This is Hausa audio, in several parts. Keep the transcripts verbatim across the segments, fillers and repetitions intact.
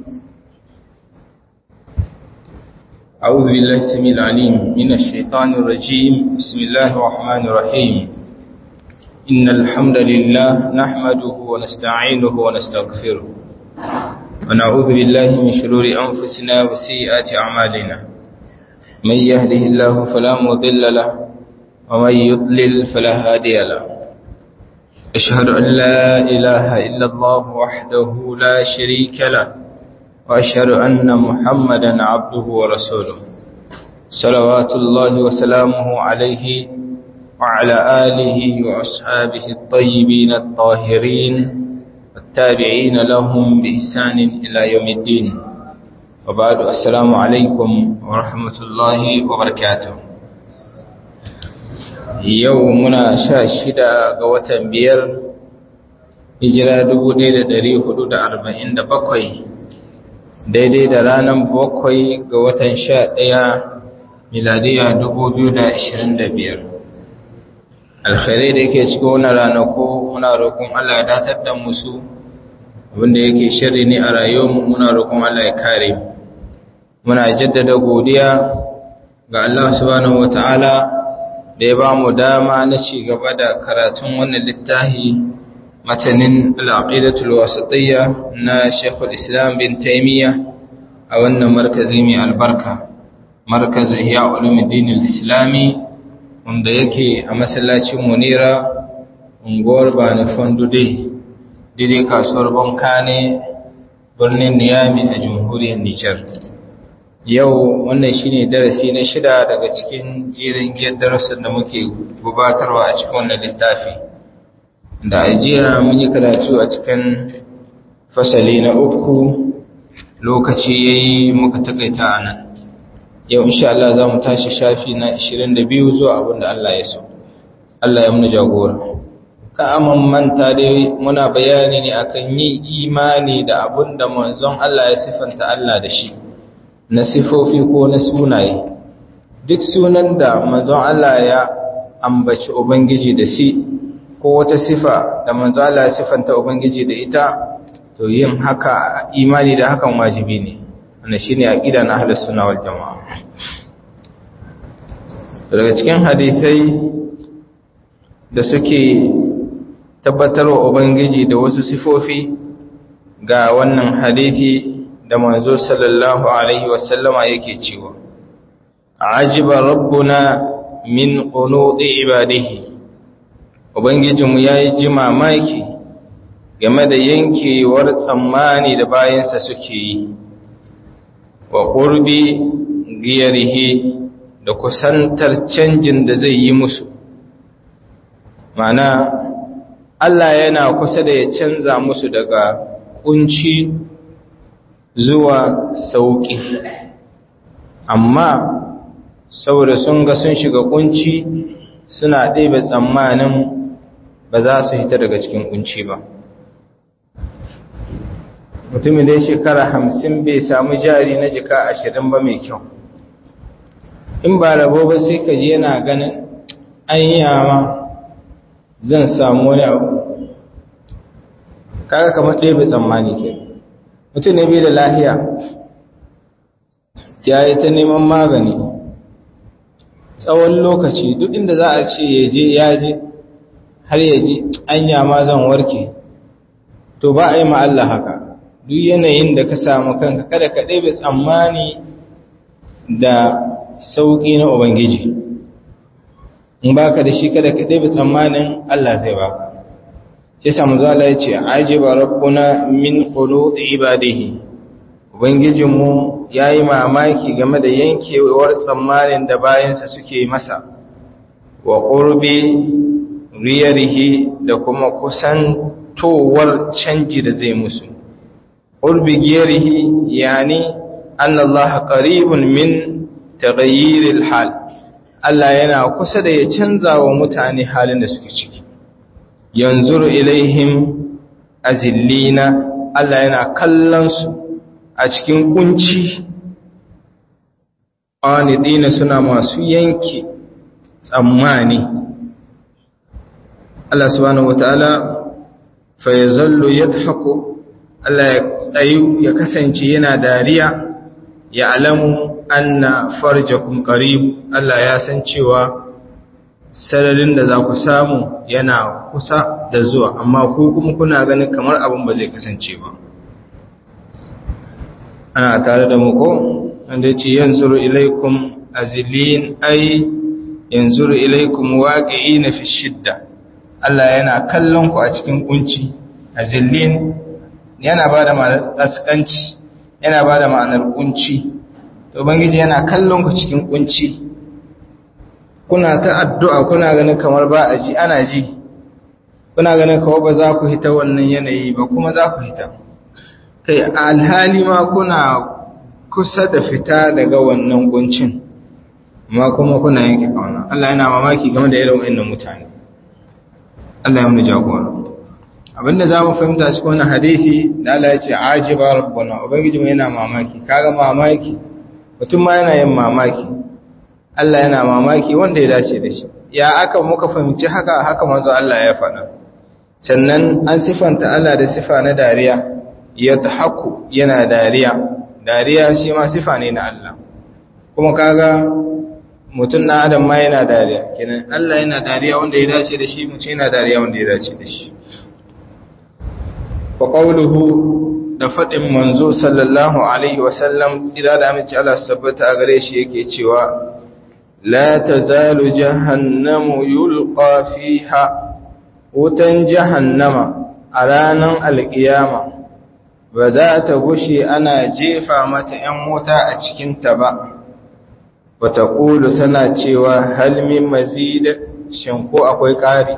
أعوذ بالله السميع العليم من الشيطان الرجيم. بسم الله الرحمن الرحيم. إن الحمد لله نحمده ونستعينه ونستغفره ونعوذ بالله من شرور أنفسنا وسيئات أعمالنا. من يهده الله فلا مضل له ومن يضلل فلا هادي له. أشهد أن لا إله إلا الله وحده لا شريك له وأشهد أن محمدا عبده ورسوله صلوات الله وسلامه عليه وعلى آله وأصحابه الطيبين الطاهرين التابعين لهم بإحسان إلى يوم الدين. وبعد السلام عليكم ورحمة الله وبركاته. يومنا شاشدة قوة بير هجرة دبودي دريه حدود أربعين دبقوي daidai da ranar bakwai ga watan sha ɗaya miladiya dubu biyu da ashirin da biyar. Alkhairai da yake cikin wani ranako muna roƙon Allah ya datar da musu, abinda yake shirri ne a rayuwarmu muna roƙon Allah ya kare mu. Muna jaddada godiya ga Allah subhanahu wata'ala da ya ba mu dama na ci gaba da karatun wannan littafi matanin al'aqidatul wasatiyya na Sheikhul Islam bin Taymiyyah a wannan markazi mai albarka, markazin Ihya Ulumuddin al-Islami, wanda yake a masallacin Munira, unguwar Bani Fondude, daidai kasuwar Bonkane, birnin Niamey a jamhuriyar Nijar. Yau wannan shine darasi na shida daga cikin jerin darasin da muke gabatarwa a cikin wannan littafi. Da ajiya mun yi karatu a cikin fasali na uku, lokaci yayi muka takaita anan. Yau insha Allah za mu tashi shafi na ashirin da biyu zuwa abinda Allah ya so. Allah ya muna jagora. Ka aman manta dai muna bayani ne akan yin imani da abinda manzon Allah ya sifanta Allah da shi, na sifofi ko na sunaye. Duk sunan da manzon Allah ya ambaci Ubangiji da shi, ko wata sifa da manzo Allah ya sifanta ubangiji da ita, to yin haka imani da hakan wajibi ne. Wannan shine aqida na ahlus sunna wal jamaa. Daga cikin hadisai da suke tabbatarwa ubangiji da wasu sifofi, ga wannan hadisi da manzo sallallahu alaihi wasallama yake cewa, ajiba rabbuna min qunudi ibadihi. Ubangijinmu ya yi ji mamaki game da yankewar tsammani da bayansa suke yi, wa ƙurbi giyarhe da kusantar canjin da zai yi musu. Mana, Allah yana kusa da ya canza musu daga ƙunci zuwa sauƙi, amma saboda sun ga sun shiga ƙunci suna ɗebe tsammanin ba za su hita daga cikin kunci ba. Mutumin da ya shekara hamsin bai samu jari na jika ashirin ba mai kyau, in ba rabo ba sai ka ji yana ganin an yama zan samu wani abu. Kaga kamar ɗaya bai tsammani ke. Mutum ne bai da lahiya, ya yi ta neman magani tsawon lokaci, duk inda za a ce ya je ya je, har ya ji anya ma zan warke. To ba a yi ma Allah haka. Duk yanayin da ka samu kanka kada ka ɗebe tsammani da sauƙi na Ubangiji. In baka da shi kada ka ɗebe tsammanin Allah zai baka. Ya samu zala ya ce, ajiba rabbuna min qunudi ibadihi. Ubangijinmu ya yi mamaki game da yankewar tsammanin da bayansa suke masa, wa qurbi riyarihi da kuma kusantowar canji da zai musu. Urbi giyarihi yani anna Allah qaribun min taghayyiril hal. Allah yana kusa da ya canza wa mutane halin da suke ciki. Yanzuru ilaihim azillina, Allah yana kallon su a cikin kunci, anidina suna masu yanke tsammani. Allah subhanahu wataala fa yazallu yadhaku Allah ya tsayu ya kasance yana dariya ya alamu anna farjakum qarib Allah ya san cewa sararin da za ku samu yana kusa da zuwa amma ku kuma kuna ganin kamar abin ba zai kasance ba ana tare da mu ko wanda yace yanzuru ilaikum azilin ay yanzuru ilaikum waqi'ina fi shidda Allah yana kallon ku a cikin kunci azillin yana bada ma'anar askanci yana bada ma'anar kunci to bangiji yana kallon ku cikin kunci kuna ta addu'a kuna ganin kamar ba a ji ana ji kuna ganin kawai ba za ku hita wannan yanayi ba kuma za ku hita kai alhali ma kuna kusa da fita daga wannan kuncin amma kuma kuna yanke kauna Allah yana mamaki game da irin wannan mutane Allah ya mu jagora abinda za mu fahimta cikin wannan hadisi da Allah ya ce ajiba rabbuna ubangiji mu yana mamaki kaga mamaki mutum ma yana yin mamaki Allah yana mamaki wanda ya dace da shi ya aka muka fahimci haka haka manzo Allah ya faɗa sannan an sifanta Allah da sifa na dariya yadhaku yana dariya dariya shi ma sifa ne na Allah kuma kaga mutum na adam ma yana dariya kenan Allah yana dariya wanda ya dace da shi mutum yana dariya wanda ya dace da shi wa qawluhu da fadin manzo sallallahu alaihi wasallam tsira da amince Allah sabbata gare shi yake cewa la tazalu jahannamu yulqa fiha wutan jahannama a ranar alkiyama ba za ta gushe ana jefa mata ‘yan wuta a cikinta ba, wata ƙulu tana cewa halmin mazida shin ko akwai ƙari,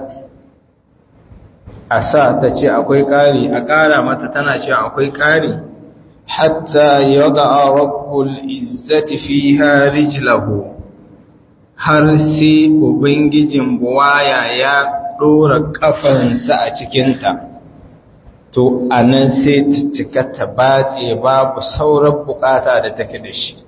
a sa ta ce akwai ƙari, a ƙara mata tana cewa akwai ƙari, hatta yada a rabbul izzati fi rijlahu har sai Ubangijin buwaya ya ɗora ƙafansa a cikinta. To, a nan sai ta cika ta batse babu sauran bukata da take da shi.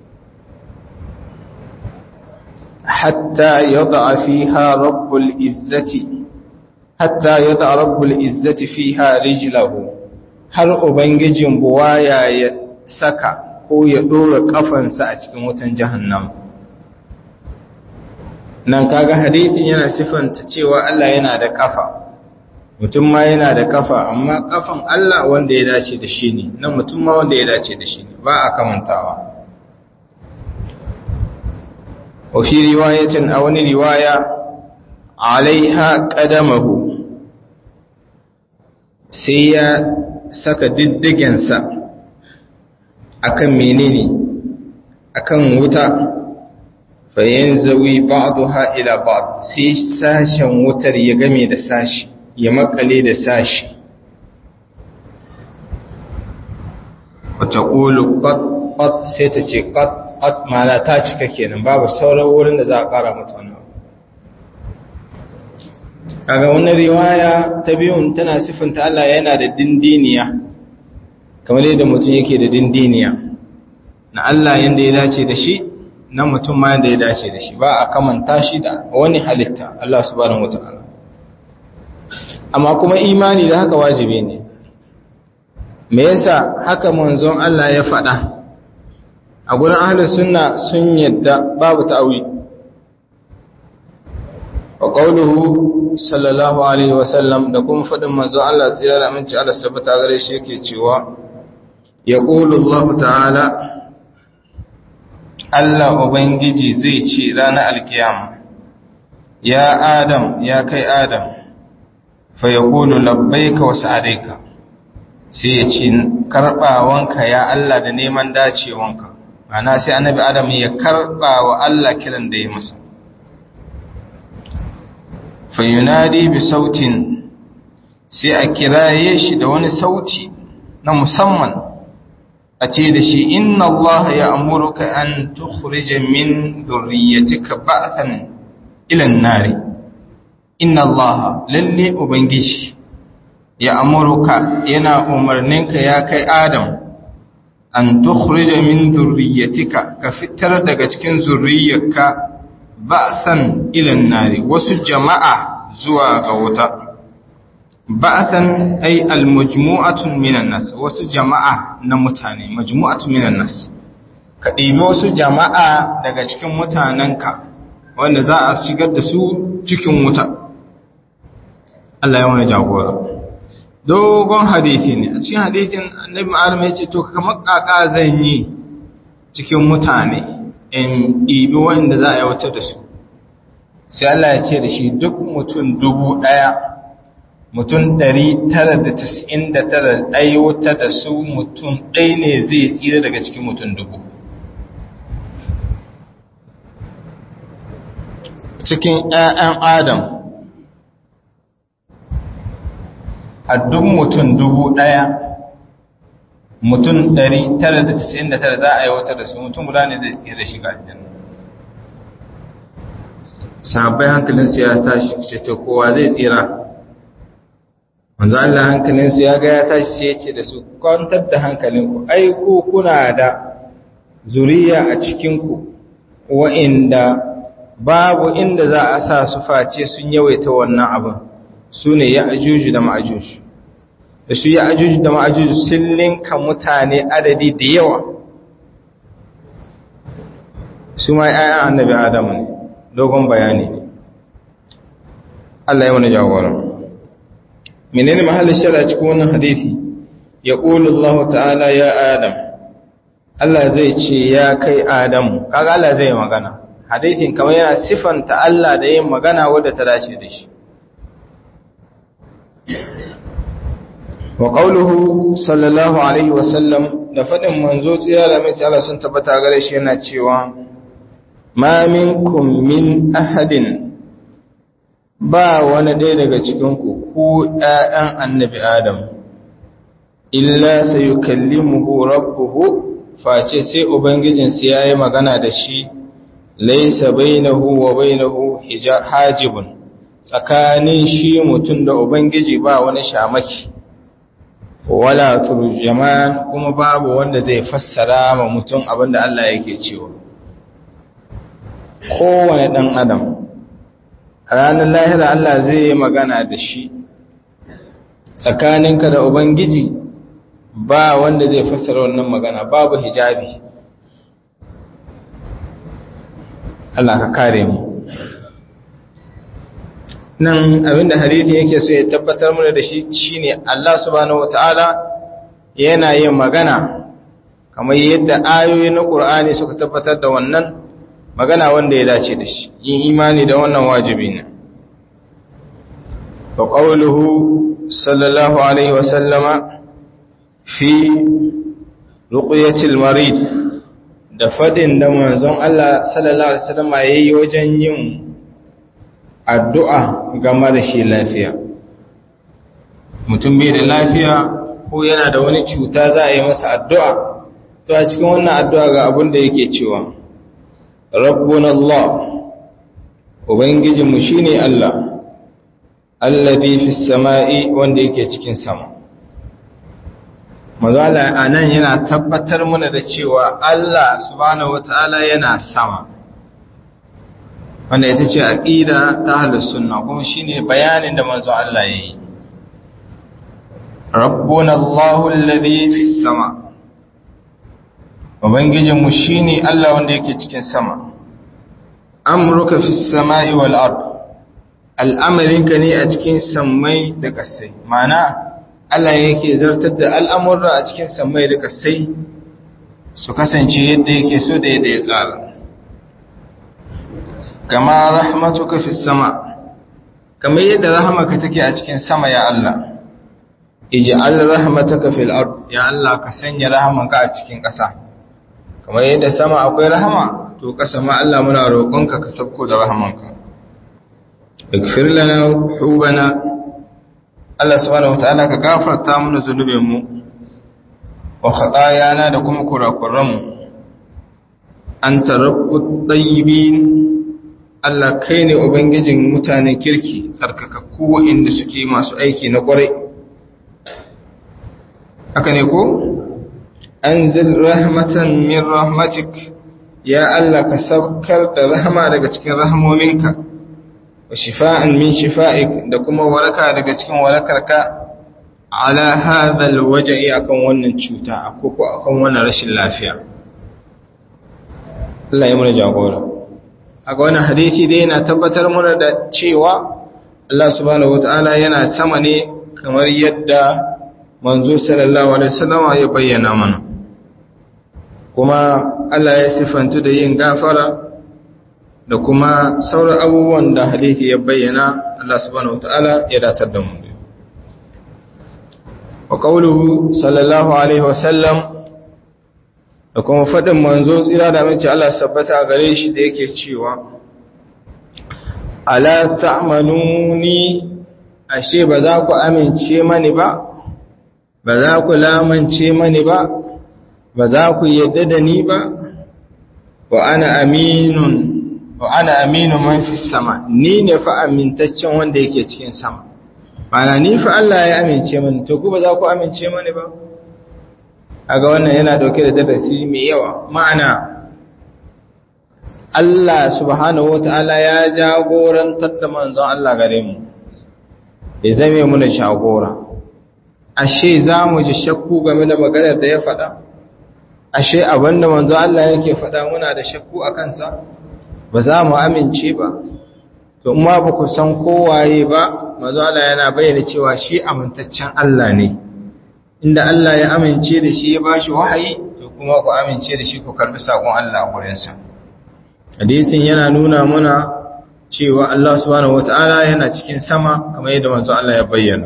Hatta yadda fiha rabbul izzati, hatta yadda rabbul izzati fiha rijlahu, har Ubangijin buwaya ya saka ko ya ɗora ƙafansa a cikin wutan jahannam. Nan kaga hadithin yana sifanta cewa Allah yana da ƙafa. Mutum ma yana da kafa amma kafan Allah wanda ya dace da shi ne nan mutum ma wanda ya dace da shi ne ba a kamantawa wa fi riwayatin a wani riwaya alaiha qadamahu sai ya saka diddigensa akan menene akan wuta fa yanzawi ba'daha ila ba'd sai sashen wutar ya game da sashi ya makale da sashi wata ƙulu ƙat sai ta ce ƙat mana ta cika kenan babu sauran wurin da za a ƙara mata wani abu kaga wannan riwaya ta biyun tana siffanta Allah yana da dindiniya kamar yadda mutum yake da dindiniya na Allah yanda ya dace da shi na mutum ma yanda ya dace da shi ba a kamanta shi da wani halitta Allah subhanahu wataala amma kuma imani da haka wajibi ne me yasa haka manzon Allah ya faɗa a gurin ahlus sunna sun yadda babu ta'awi wa qawluhu sallallahu alaihi wasallam da kuma faɗin manzon Allah tsira da aminci Allah sabata gare shi yake cewa yaqulu Allah ta'ala Allah ubangiji zai ce ranar alkiyama ya adam ya kai adam fayaqulu labbaika wa sa'adaika sai ya ce karbawanka ya Allah da neman dacewanka ana sai annabi adam ya karba wa Allah kiran da ya masa fayunadi bi sautin sai a kiraye shi da wani sauti na musamman a ce da shi inna Allah ya amuruka an tukhrija min dhurriyyatika ba'than ila an-nari inna Allah lalle ubangiji ya amuruka yana umarninka ya kai Adam an tukhrija min dhurriyyatika ka fitar daga cikin zurriyyarka ba'san ila nari wasu jama'a zuwa ga wuta ba'athan ay al-majmu'atun minan nas, wasu jama'a na mutane, majmu'atun minan nas, ka ɗibi wasu jama'a daga cikin mutanenka wanda za a shigar da su cikin wuta. Allah ya wani jagora. Dogon hadithi ne, a cikin hadithin annabi Adam ya ce to kamar kaka zan yi cikin mutane in ɗibi wanda za a yi wuta da su. Sai Allah ya ce da shi duk mutum dubu ɗaya, mutum ɗari tara da tasa'in da tara aiwata da su mutum ɗai ne zai tsira daga cikin mutum dubu. Cikin ‘ya'yan Adam, a duk mutum dubu ɗaya, mutum ɗari tara da tasa'in da tara za a aiwata da su mutum guda ne zai tsira shiga aljanna. Sahabbai hankalinsu ya tashi ce to kowa zai tsira. Manzo Allah hankalinsu ya ga ya tashi sai ya ce da su kwantar da hankalinku, ai ku kuna da zuriya a cikinku wa'inda babu inda za a sa su face sun yawaita wannan abin, su ne ya ajuju da ma'ajuju. Da su ya ajuju da ma'ajuju sun linka mutane adadi da yawa, su ma ‘ya'yan annabi Adamu ne, dogon bayani ne. Allah ya wani jagoran. Menene mahallin shari'a cikin wannan hadisi? Ya ƙulu Allah ta'ala ya Adam, Allah zai ce ya kai Adamu, kaga Allah zai magana. Hadithin kamar yana sifanta Allah da yin magana wadda ta dace da shi. Wa qawluhu sallallahu alaihi wa sallam, da fadin manzo tsira da mai Allah sun tabbata gare shi yana cewa ma minkum min ahadin, ba wani ɗaya daga cikin ku ku ƴaƴan annabi Adam, illa sayukallimuhu rabbuhu, face sai ubangijinsa yayi magana da shi, laisa bainahu wa bainahu hajibun, tsakanin shi mutum da ubangiji ba wani shamaki, wala turjaman, kuma babu wanda zai fassara ma mutum abinda Allah yake cewa. Kowane dan adam ranar lahira Allah zai yi magana da shi, tsakaninka da ubangiji ba wanda zai fassara wannan magana, babu hijabi. Allah ka kare mu. Nan abinda hadithi yake so ya tabbatar mana da shi shine Allah subhanahu wataala yana yin magana kamar yadda ayoyi na Qur'ani suka tabbatar da wannan magana wanda ya dace da shi. Yin imani da wannan wajibi ne. Wa qawluhu sallallahu alaihi wa sallama fi ruqyatil marid, da fadin da manzon Allah sallallahu alaihi wasallam yayi wajen yin addu'a ga marashi lafiya. Mutum bai da lafiya ko yana da wani cuta za a yi masa addu'a, to a cikin wannan addu'a ga abin da yake cewa rabbuna Allah, ubangijinmu shine Allah, alladhi fis sama'i, wanda yake cikin sama. Mazala a nan yana tabbatar mana da cewa Allah subhanahu wata'ala yana sama, wanda ita ce aqida ta ahlus sunna, kuma shine bayanin da manzo Allah yayi. Rabbuna Allahu alladhi fis sama, ubangijin mu shine Allah wanda yake cikin sama. Amruka fis sama'i wal ard, al'amarinka ne a cikin sammai da ƙasai, ma'ana Allah yake zartar da al'amurra a cikin sammai da ƙasai su kasance yadda yake so da yadda ya tsara. Kama rahmatuka fi sama, kamar yadda rahamaka take a cikin sama ya Allah. Ij'al rahmataka fil ard, ya Allah ka sanya rahamanka a cikin ƙasa. Kamar yadda sama akwai rahama, to ƙasa ma Allah muna roƙonka ka sauko da rahamanka. Ighfir lana hubana, Allah subhanahu wataala ka gafarta mana zunubinmu wa khatayana da kuma kurakuranmu. Anta rabbut tayyibin, Allah kai ne ubangijin mutanen kirki, tsarkakakku inda suke masu aiki na kwarai. Haka ne ko? Anzil rahmatan min rahmatik, ya Allah ka saukar da rahama daga cikin rahmominka. wa shifa'an min shifa'ik da kuma waraka daga cikin warakarka ala hadha alwaj'i akan wannan cuta ko ko akan wannan rashin lafiya. Allah ya mana jagora. Aga wannan hadisi dai yana tabbatar mana da cewa Allah subhanahu wataala yana sama ne kamar yadda manzo sallallahu alaihi wasallam ya bayyana mana. Kuma Allah ya sifantu da yin gafara da kuma sauran abubuwan da hadisi ya bayyana. Allah subhanahu wataala ya datar da mu. Wa qawluhu sallallahu alaihi wasallam da kuma faɗin manzo tsira da mace Allah sabbata a gare shi da yake cewa ala ta'manuni ashe ba za ku amince mani ba ba za ku lamance mani ba ba za ku yadda da ni ba wa ana aminun wa ana aminu man fi sama ni ne fa amintaccen wanda yake cikin sama mana ni fa Allah ya amince mani to ku ba za ku amince mani ba. Aga wannan yana dauke da darasi mai yawa ma'ana Allah subhanahu wataala ya jagorantar da manzon Allah gare mu ya zame mu na shagora. Ashe zamu ji shakku game da maganar da ya faɗa? Ashe abinda manzon Allah yake faɗa muna da shakku a kansa ba za mu amince ba. To amma ba ku san kowaye ba manzon Allah yana bayyana cewa shi amintaccen Allah ne. Inda Allah ya amince da shi ya bashi wahayi to kuma ku amince da shi ku karbi sakon Allah a gurinsa. Hadisin yana nuna mana cewa Allah subhanahu wataala yana cikin sama kamar yadda manzo Allah ya bayyana.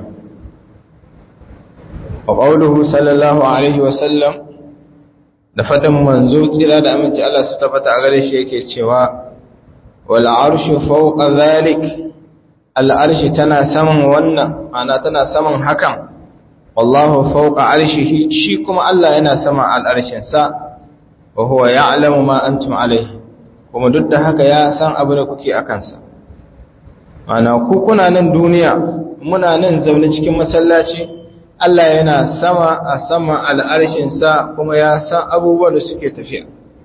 Wa qawluhu sallallahu alaihi wa sallam da fadan manzo tsira da aminci Allah su tabbata a gare shi yake cewa wal arshu fawqa zalik al arshi tana saman wannan ana tana saman hakan wallahu fawqa arshihi shi kuma Allah yana sama al'arshin sa wa huwa ya'lamu ma antum alayhi kuma duk da haka ya san abu da kuke akan sa ana ku kuna nan duniya muna nan zaune cikin masallaci Allah yana sama a sama al'arshin sa kuma ya san abubuwan da suke tafiya.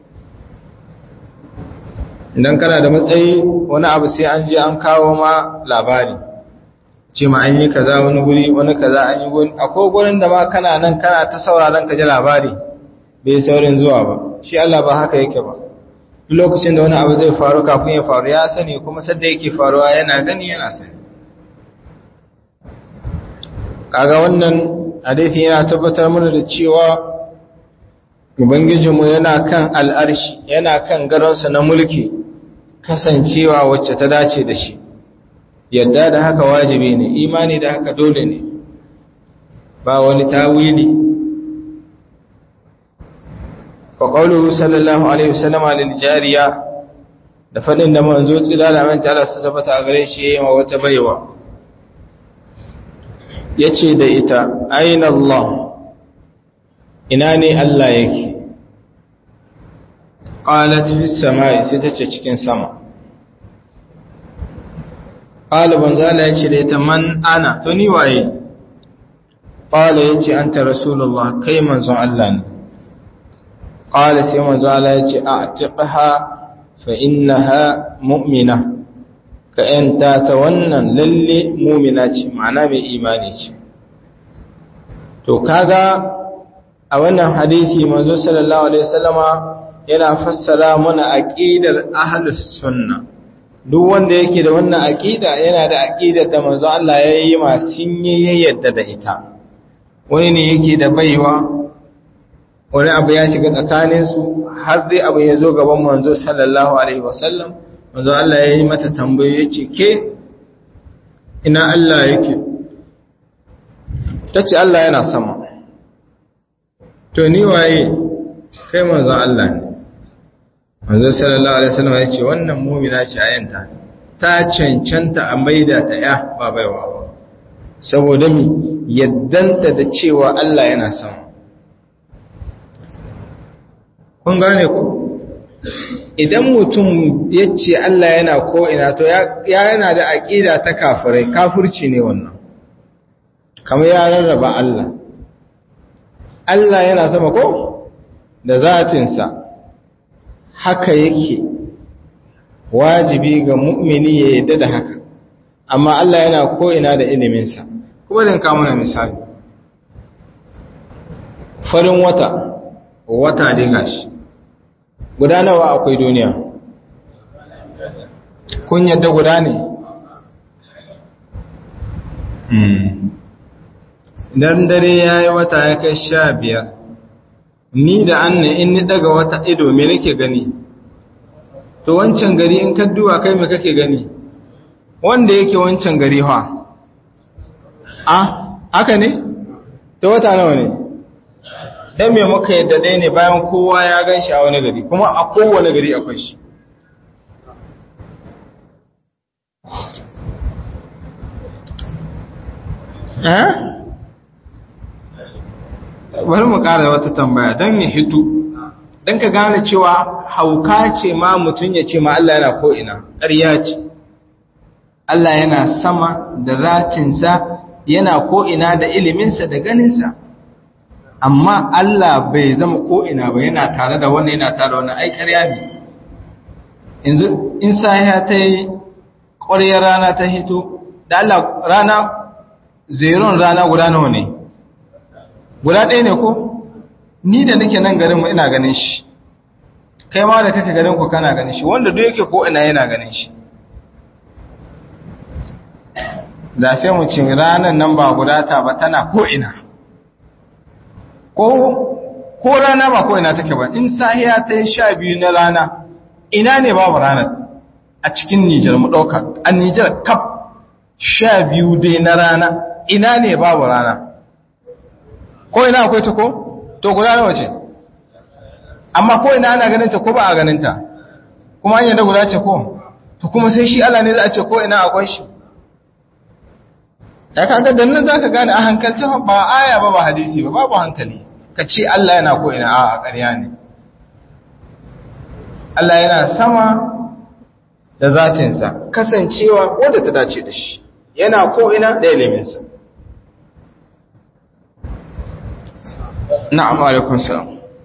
Idan kana da matsayi wani abu sai an je an kawo ma labari ce ma an yi kaza wani guri wani kaza an yi guri akwai gurin da ma kana nan kana ta sauraron ka ji labari bai saurin zuwa ba. Shi Allah ba haka yake ba. Duk lokacin da wani abu zai faru kafin ya faru ya sani kuma sadda yake faruwa yana gani yana sani. Kaga wannan hadisi yana tabbatar mana da cewa Ubangijinmu yana kan al'arshi yana kan garonsa na mulki kasancewa wacce ta dace da shi. Yadda da haka wajibi ne, imani da haka dole ne, ba wani tawili. Fa qawluhu sallallahu alaihi wasallam lil jariya da fadin da manzo tsira da manta Allah ta tabbata a gare shi yayin wata baiwa. Yace da ita, "Aina Allah? Ina ne Allah yake?" Qalat fis samai, sai tace cikin sama. Qala banzala yace da ita, "Man ana?" To ni waye? Qala yace, "Anta Rasulullah, kai manzon Allah ne." Qala sai manzon Allah yace, "A'tiqha fa innaha mu'mina." Ka yanta ta wannan lalle mu'mina ce, ma'ana mai imani ce. To kaga a wannan hadisi manzo sallallahu alaihi wasallama yana fassara mana aqidar ahlus sunna. Duk wanda yake da wannan aqida yana da aqidar da manzo Allah ya yi ma sinye yadda da ita. Wani ne yake da baiwa wani abu ya shiga tsakanin su har dai abu ya zo gaban manzo sallallahu alaihi wasallam. Manzo Allah ya yi mata tambaye yace ke ina Allah yake? Tace Allah yana sama. To ni waye? Kai manzo Allah ne. Manzo sallallahu alaihi wasallam ya ce wannan mu'mina ce ayanta ta cancanta a maida ta ya ba baiwa ba saboda mi yaddanta da cewa Allah yana sama. Kun gane ko idan mutum yace Allah yana ko ina to ya yana da aqida ta kafirai kafirci ne wannan kamar ya rarraba Allah Allah yana sama ko da zatinsa haka yake wajibi ga mu'mini ya yadda da haka amma Allah yana ko'ina da iliminsa. Kuma din kama na misali, farin wata, wata dai gashi, guda nawa akwai duniya? Kun yadda guda ne? Idan dare ya yi wata ya kai sha biyar, ni da an in ni daga wata ido me nake gani? To wancan gari in kadduwa kai me kake gani? Wanda yake wancan gari ha? Ah, haka ne? To wata nawa ne? Dan me muka yadda dai ne bayan kowa ya gan shi a wani gari, kuma a kowane gari akwai shi. Eh? Bari mu ƙara wata tambaya don ya hito, don ka gane cewa hauka ce ma mutum ya ce ma Allah yana ko'ina, ƙarya ce. Allah yana sama da zatinsa, yana ko'ina da iliminsa da ganinsa. Amma Allah bai zama ko'ina ba, yana tare da wannan yana tare da wannan ai ƙarya ne. Yanzu, in sahiya ta yi ƙwaryar rana ta hito, da Allah rana, zeron rana guda nawa ne? Guda ɗaya ne ko? Ni da nake nan garinmu ina ganin shi, kai ma da kake garin ku kana ganin shi, wanda duk yake ko'ina yana ganin shi. Da sai mu ce ranar nan ba guda ta ba tana ko'ina. Ko, ko rana ba ko'ina take ba, in sahiya ta yi sha biyu na rana, ina ne babu ranar a cikin Nijar mu ɗauka, a Nijar kaf sha biyu dai na rana, ina ne babu rana. Ko ina akwai ta ko? To guda nawa ce? Amma ko ina ana ganin ta ko ba a ganin ta? Kuma an yadda guda ce ko? To kuma sai shi Allah ne za a ce ko ina akwai shi. Ya kaga dan nan zaka gane a hankalci ba aya ba ba hadisi ba babu hankali. Ka ce Allah yana ko ina a ƙarya ne. Allah yana sama da zatinsa, kasancewa wadda ta dace da shi. Yana ko ina da iliminsa. Na'am alaikum salam.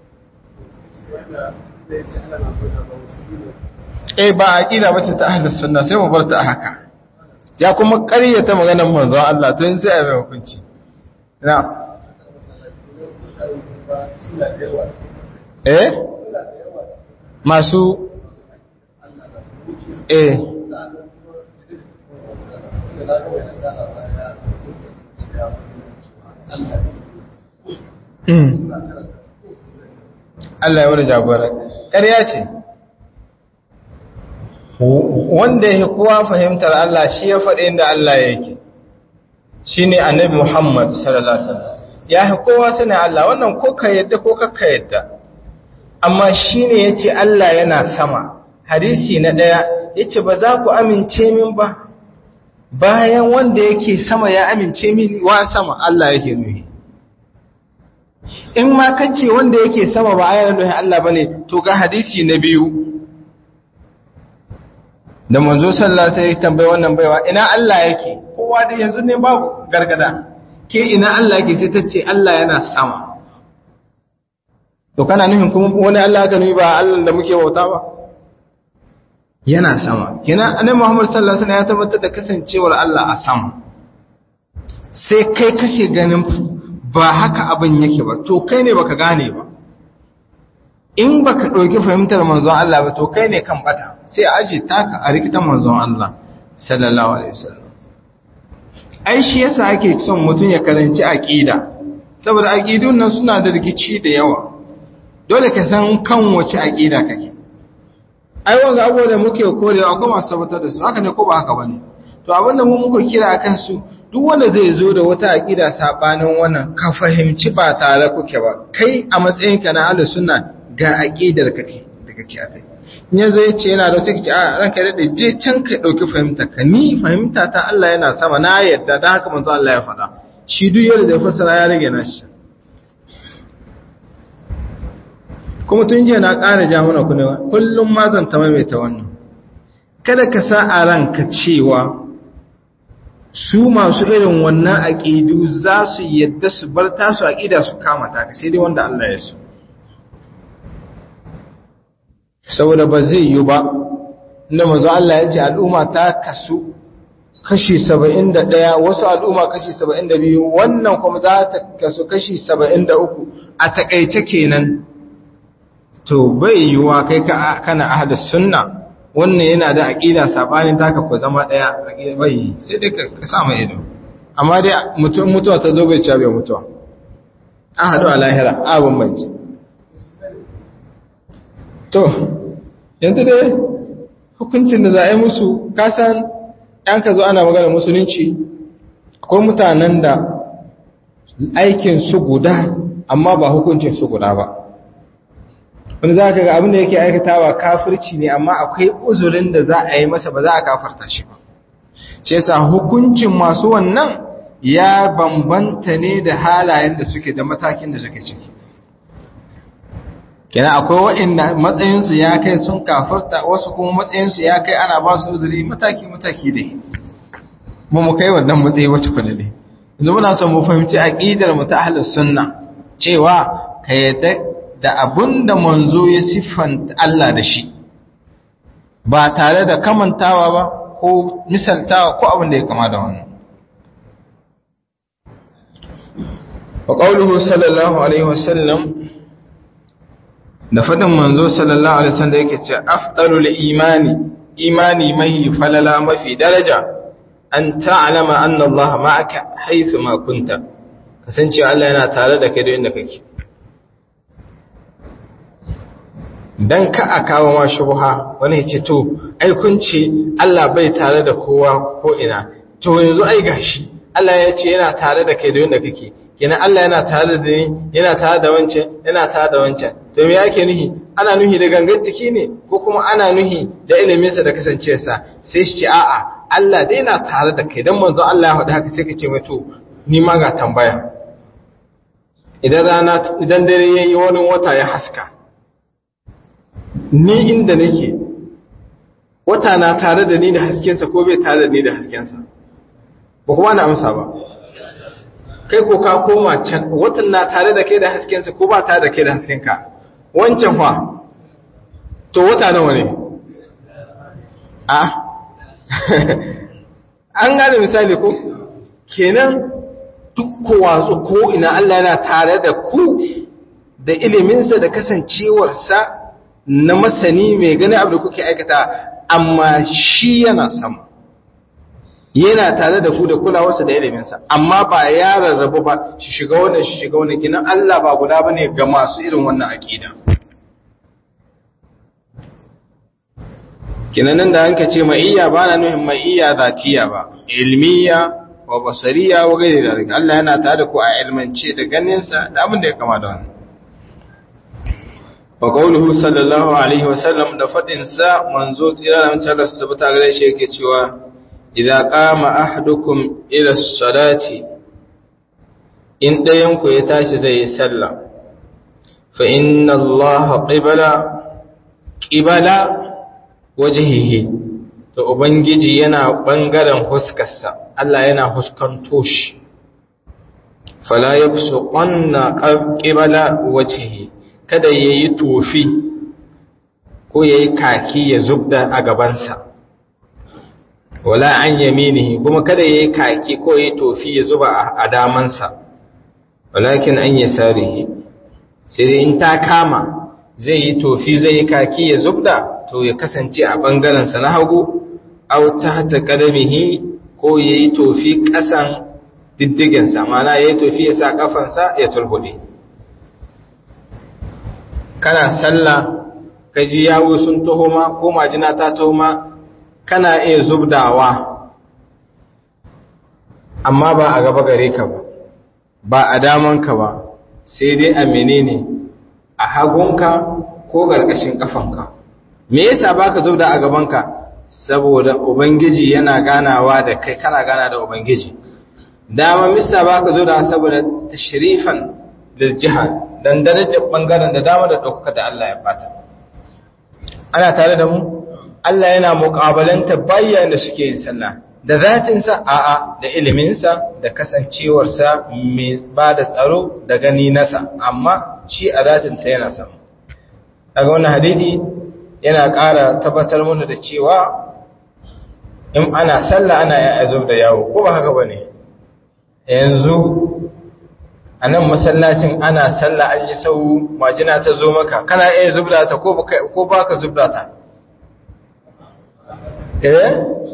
Eh ba aqida bace ta ahlus sunna sai mu bar ta haka. Ya kuma ƙaryata maganar manzon Allah tun sai a mai hukunci. Na'am. Eh? Masu eh Mm. Allah ya wani jagora ƙarya ce wanda ya kowa fahimtar Allah shi ya faɗi inda Allah yake shi ne annabi Muhammad sallallahu alaihi wasallam ya fi kowa sani Allah wannan ko ka yadda ko ka yadda amma shi ne ya ce Allah yana sama hadisi na ɗaya ya ce ba za ku amince min ba bayan wanda yake sama ya amince min wa sama Allah yake nuhi in ma kace wanda yake sama ba ayar nuhi Allah bane to ga hadisi na biyu da manzo sallallahu alaihi wasallam tambaye wannan baiwa ina Allah yake kowa da yanzu ne babu gargada ke ina Allah yake sai tace Allah yana sama to kana nufin kuma wani Allah ka nufi ba Allah da muke bauta ba yana sama kina annabi Muhammad sallallahu alaihi wasallam ya tabbatar da kasancewar Allah a sama sai kai kake ganin ba haka abin yake ba to kai ne baka gane ba in baka dauki fahimtar manzon Allah ba to kai ne kan bata sai a aje taka a rikitan manzon Allah sallallahu alaihi wasallam ai shi yasa ake son mutun ya karanci aqida saboda aqidun nan suna da rikici da yawa dole ka san kan wace aqida kake ai wanga abuwa da muke korewa akwai masu tabbatar da su haka ne ko ba haka bane to abinda mu muka kira akan su duk wanda zai zo da wata aqida sabanin wannan ka fahimci ba tare kuke ba kai a matsayin ka na ahlus sunna ga aqidar kake da kake akai in yazo yace yana da sai a ranka dade je can ka dauki fahimta ka ni fahimta ta Allah yana sama na yadda da haka manzo Allah ya faɗa shi duk yadda zai fassara ya rage nashi kuma tun jiya na ƙara ja mana kunewa kullum ma zan ta maimaita wannan kada ka sa a ranka cewa su masu irin wannan aƙidu za su yadda su bar tasu aƙida su kama ta sai dai wanda Allah ya so saboda ba zai yi ba inda manzo Allah ya ce al'umma ta kasu kashi saba'in da ɗaya, wasu al'umma kashi saba'in da biyu, wannan kuma za ta kasu kashi saba'in da uku a taƙaice kenan. To bai yiwuwa kai kana ahlus sunna wannan yana da aqida sabanin taka ko zama daya bai, sai dai ka sa mai ido. Amma dai mutum mutuwa ta zo bai ci bai mutuwa, an hadu a lahira a bambanci. To yanzu dai hukuncin da za a yi musu, kasan yan ka zo ana magana musulunci, akwai mutanen da aikin su guda amma ba hukuncin su guda ba. Wani za ka ga abin da yake aikatawa kafirci ne, amma akwai uzurin da za a yi masa ba za a kafarta shi ba. Ce yasa hukuncin masu wannan ya bambanta ne da halayen da suke da matakin da suke ciki. Kenan akwai waɗanda matsayinsu ya kai sun kafarta, wasu kuma matsayinsu ya kai ana ba su uzuri mataki-mataki dai. Ba mu kai wannan matsayi wacce kuna ne. Yanzu muna son mu fahimci aƙidar mu ta ahlus sunna cewa ka yadda da abun da manzo ya siffanta Allah da shi, ba tare da kamantawa ba ko misaltawa ko abin da ya kama da wannan. Wa qawluhu sallallahu alaihi wasallam, da fadin manzo sallallahu alaihi wasallam da yake cewa afdalul imani, imani mai falala mafi daraja, an ta'lama anna Allah ma'aka haythu ma kunta, kasancewa Allah yana tare da kai duk inda kake. Dan ka a kawo ma shubha wani ce to ai kun ce Allah bai tare da kowa ko ina, to yanzu ai gashi Allah ya ce yana tare da kai da yanda kake, kenan Allah yana tare da ni, yana tare da wancan, yana tare da wancan. To me yake nuhi? Ana nuhi da gangan jiki ne ko kuma ana nuhi da ilimin sa da kasancewarsa? Sai shi ce a'a, Allah dai yana tare da kai. Dan manzo Allah ya faɗi haka sai ka ce mai to ni ma ga tambaya. Idan rana idan dare yayi wani wata ya haska, ni inda nake wata na tare da ni da haskensa ko bai tare da ni da haskensa? Ba kuma na amsa ba. Kai ko ka koma can, watan na tare da kai da haskensa ko ba tare da kai da haskenka? Wancan fa to wata nawa ne? A an gane misali ko? Kenan duk kowa ko ina Allah yana tare da ku da iliminsa da kasancewarsa na masani mai gani abu da kuke aikata, amma shi yana sama, yana tare da ku da kulawarsa da iliminsa, amma ba ya rarrabu ba shi shiga wannan shi shiga wannan. Kinan Allah ba guda bane ga masu irin wannan aqida. Kinan nan da anka ce ma'iyya ba na nuhin ma'iyya zatiya ba, ilmiya wa basariya wa gairi da Allah yana tare da ku a ilmance da ganinsa da abin da ya kama da wannan. Wa qawluhu sallallahu alaihi wasallam, da fadin sa manzo tsira da mutane su tabbata gare shi yake cewa idza qama ahadukum ila as-salati, in dayan ku ya tashi zai yi sallah, fa inna Allah qibala qibala wajhihi, to ubangiji yana bangaren huskarsa, Allah yana huskanto shi. Fala yabsuqanna qibala wajhihi, kada ya yi tofi ko ya yi kaki ya zubda a gabansa, wala an yaminihi, kuma kada ya yi kaki ko ya yi tofi ya zuba a damansa, walakin an yi sarihi, sai dai in ta kama zai yi tofi zai yi kaki ya zubda, to ya kasance a ɓangarensa na hagu, au ta hata ƙadamihi, ko ya yi tofi ƙasan diddigensa, mana ya yi tofi ya sa ƙafansa ya turbuɗe. Kana sallah kaji yawo sun taho ma ko majina ta taho ma, kana iya zubdawa, amma ba a gaba gare ka ba, ba a damanka ba, sai dai a menene a hagunka ko gargashin kafanka. Me yasa baka zubda a gabanka? Saboda ubangiji yana ganawa da kai, kana gana da ubangiji. Dama misa baka zubda saboda tashrifan lil jihad, dan darajar bangaren da dama da ɗaukaka da Allah ya bata. Ana tare da mu? Allah yana muƙabalanta bayan da suke yin sallah, da zatinsa a'a, da iliminsa da kasancewarsa mai ba da tsaro da gani nasa, amma shi a zatinsa yana sama. Daga wannan hadisi yana ƙara tabbatar mana da cewa in ana sallah ana ya zub da yawo ko ba haka bane yanzu a nan masallacin ana sallah an yi sau majina ta zo maka kana iya zubda ta ko ba ka zubda ta eh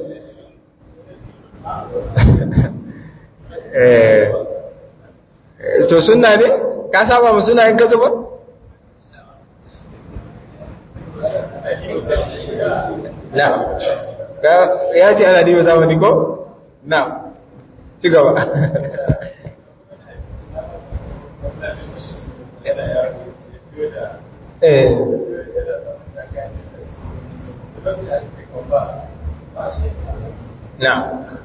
eh to sunna ne ka saba mu suna yin ka zuba na ya ce ana diba zamani ko na ci gaba eh na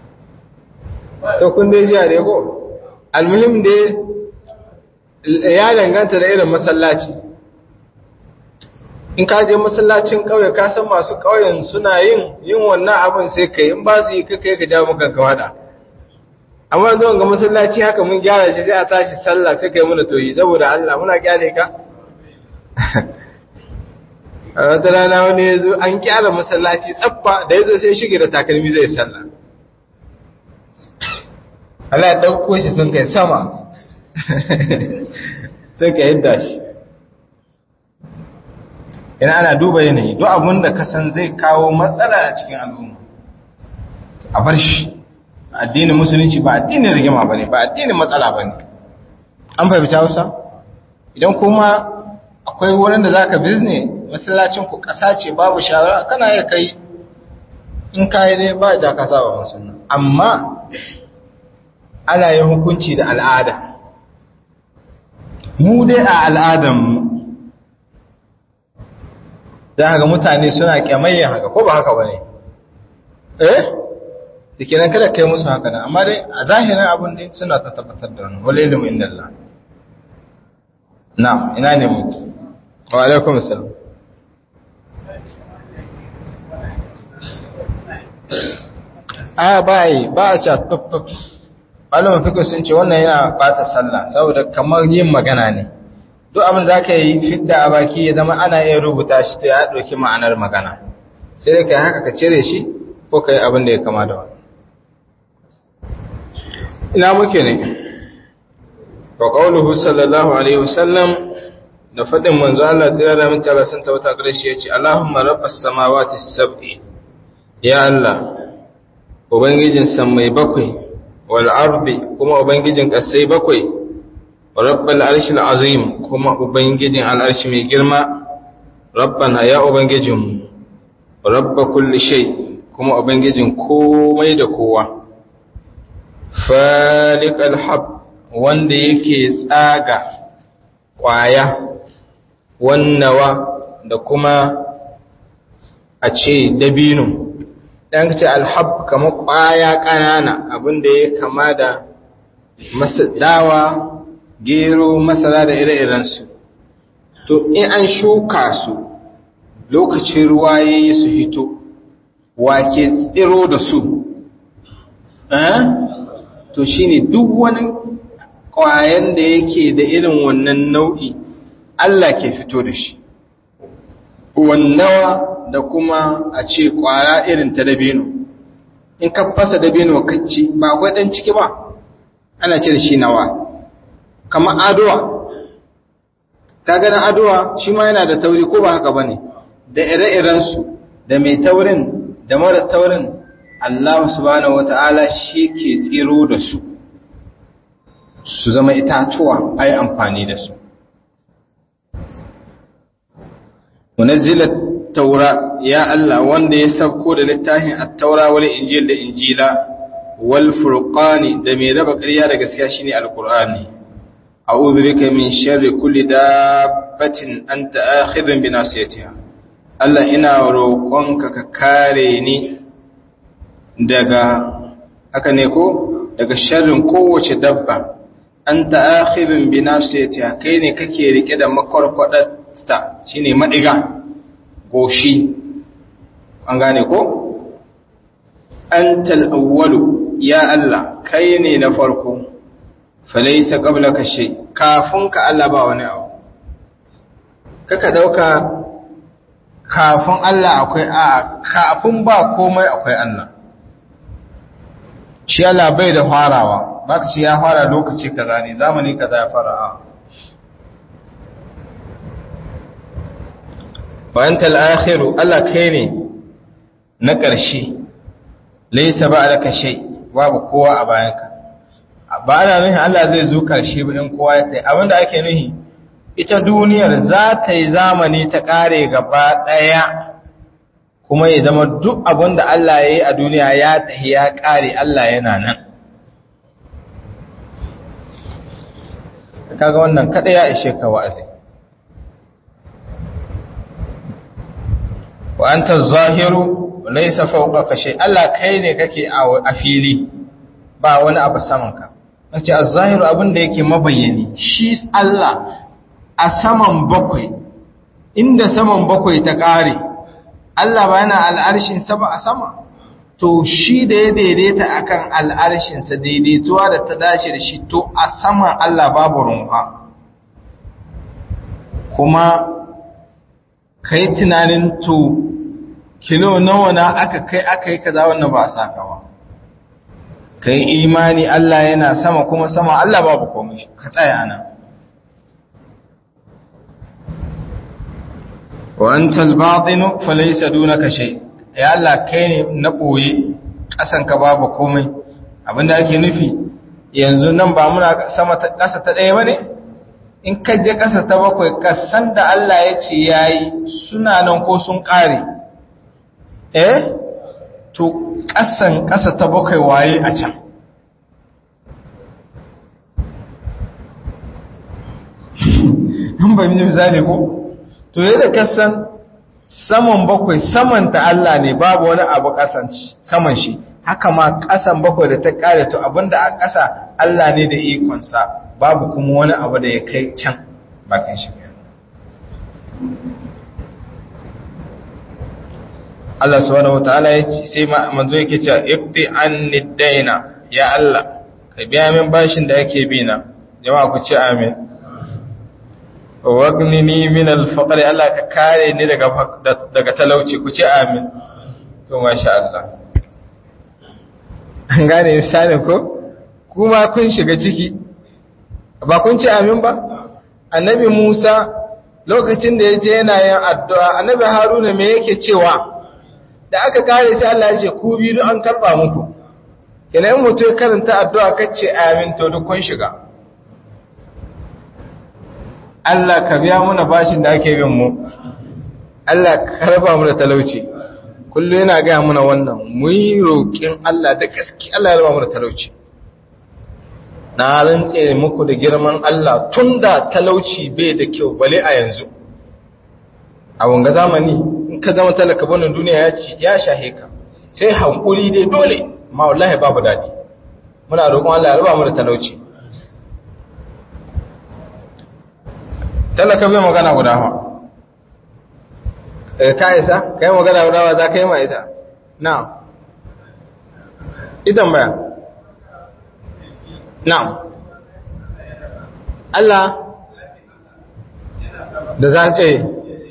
to kun dai jiya dai ko almuhim dai ya danganta da irin masallaci in ka je masallacin kauye ka san masu kauyen suna yin yin wannan abin sai kai in ba su yi kai ka jawo maka kawada amma zuwan ga masallaci haka mun gyara shi sai a tashi sallah sai kai muna toyi saboda Allah muna kyale ka a wata rana wani ya zo an kyara masallaci tsaffa da ya zo sai shige da takalmi zai sallah Allah ya ɗauko shi sun kai sama sai ka yadda shi ina ana duba yanayi duk abin da kasan zai kawo matsala a cikin al'umma a bar shi addinin musulunci ba addinin rigima ba ne ba addinin matsala ba ne an fahimta wasa idan kuma akwai wurin da za ka bizne masallacin ku ƙasa ce babu shawara kana ya kai in kayi dai ba ja ka saba musulun amma ana yin hukunci da al'ada mu dai a al'adanmu za ga mutane suna kyamayya haka ko ba haka ba ne eh da ke nan kada kai musu haka nan amma dai a zahirin abin dai suna ta tabbatar da wani wale ilimin inda Allah na ina ne mu wa alaikum salam a bai ba a ce tuffuf malamin fikir sun ce wannan yana bata sallah saboda kamar yin magana ne duk abin da ka yi fidda a baki ya zama ana iya rubuta shi to ya ɗauki ma'anar magana sai dai kai haka ka cire shi ko kai abin da ya kama da wani ina muke ne wa qawluhu sallallahu alaihi wasallam da fadin manzo Allah tsira da mun tara sun tawata gare shi yace Allahumma rabbas samawati sab'i ya Allah ubangijin sammai bakwai wal ardi kuma ubangijin kasai bakwai rabbal arshil azim kuma ubangijin al'arshi mai girma rabbana ya ubangijinmu rabba kulli shay kuma ubangijin komai da kowa faliqal hab wanda yake tsaga kwaya wannawa da kuma a ce dabino dan ce alhab kamar kwaya kanana abinda ya kama da masadawa gero masara da ire-irensu to in an shuka su lokacin ruwa yayi su hito wake tsiro da su eh to shine duk wani kwayan da yake da irin wannan nau'i Allah ke fito da shi wannawa da kuma a ce kwaya irin ta dabino in ka fasa dabino kacci ba akwai dan ciki ba ana ce da shi nawa kamar adowa ta ganin adowa shi ma yana da tauri ko ba haka ba ne da ire-irensu da mai taurin da mara taurin Allah subhanahu wa ta'ala shi ke tsiro da su su zama itatuwa ai amfani da su munazzilat taura ya Allah wanda ya sauko da littafin at-taura wal injil da injila wal furqani da mai raba ƙarya da gaskiya shine alqur'ani a'udhu bika min sharri kulli dabbatin anta akhidhun bi nasiyatiha Allah ina roƙonka ka kare ni daga haka ne ko daga sharrin kowace dabba anta akhidhun bi nasiyatiha kai ne kake rike da makwarkwadarta shine madiga goshi an gane ko antal awwalu ya Allah kai ne na farko falaisa qablaka shay kafin ka Allah ba wani abu kaka dauka kafin Allah akwai a kafin ba komai akwai Allah shi Allah bai da farawa baka ce ya fara lokaci kaza ne zamani kaza ya fara a wa antal akhiru Allah kai ne na ƙarshe laysa ba'daka shay babu kowa a bayanka ba ana nuhin Allah zai zo ƙarshe ba in kowa ya tsaye abinda ake nuhi ita duniyar za ta yi zamani ta ƙare gaba ɗaya kuma ya zama duk abinda Allah ya yi a duniya ya tahi ya ƙare Allah yana nan kaga wannan kada ya ishe ka wa'azi wa anta az-zahiru laysa fawqaka shay Allah kai ne kake a fili ba wani abu saman ka nace az-zahiru abinda yake mabayyani shi Allah a saman bakwai inda saman bakwai ta kare Allah ba yana al'arshin sa ba a sama to shi da ya daidaita akan al'arshin sa daidaituwa da ta dace da shi to a saman Allah babu runfa kuma kai tunanin to kilo nawa na aka kai aka yi kaza wannan ba a saka ba kai imani Allah yana sama kuma sama Allah babu komai ka tsaya nan wa antal batinu falaysa dunaka shay ya Allah kai ne na boye kasan ka babu komai abinda ake nufi yanzu nan ba muna sama ta kasa ta daya bane in ka je kasa ta bakwai kasan da Allah ya ce yayi suna nan ko sun kare eh to kasan kasa ta bakwai waye a can an bai mini misali ko to yadda kasan saman bakwai saman ta Allah ne babu wani abu kasan saman shi haka ma kasan bakwai da ta kare to abinda a kasa Allah ne da ikonsa babu kuma wani abu da ya kai can bakin shi Allah subhanahu wataala ya ce sai manzo yake cewa ibti anni daina ya Allah ka biya min bashin da yake bi na jama'a ku ce amin wagnini min al-faqr Allah ka kare ni daga daga talauci ku ce amin to masha Allah an gane misali ko kuma kun shiga ciki ba kun ce amin ba annabi Musa lokacin da yaje yana yin addu'a annabi Haruna me yake cewa da aka kare sai Allah ya ce ku biyu an karba muku kenan mutum karanta addu'a kace amin to duk kun shiga Allah ka biya muna bashin da ake bin mu Allah ka raba mu da talauci kullu yana ga muna wannan mu yi roƙin Allah da gaske Allah ya raba mu da talauci na rantse muku da girman Allah tunda talauci bai da kyau bale a yanzu a wanga zamani in ka zama talaka banin duniya ya ci ya shahe ka sai hankuri dai dole ma wallahi babu dadi muna roƙon Allah ya raba mu da talauci talaka bai magana guda ha eh ka isa kai magana guda wa za ka yi ma ita na'am idan baya na'am Allah da za ka yi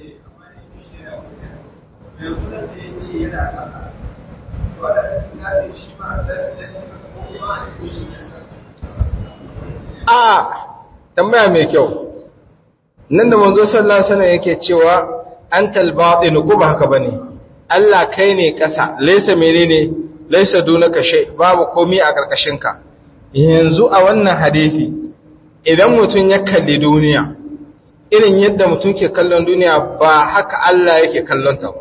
a tambaya mai kyau nan da manzo sallallahu alaihi wasallam yake cewa antal batin ko ba haka bane Allah kai ne kasa laysa menene laysa dunaka shay babu komai a karkashin ka yanzu a wannan hadisi idan mutun ya kalli duniya irin yadda mutun ke kallon duniya ba haka Allah yake kallon ta ba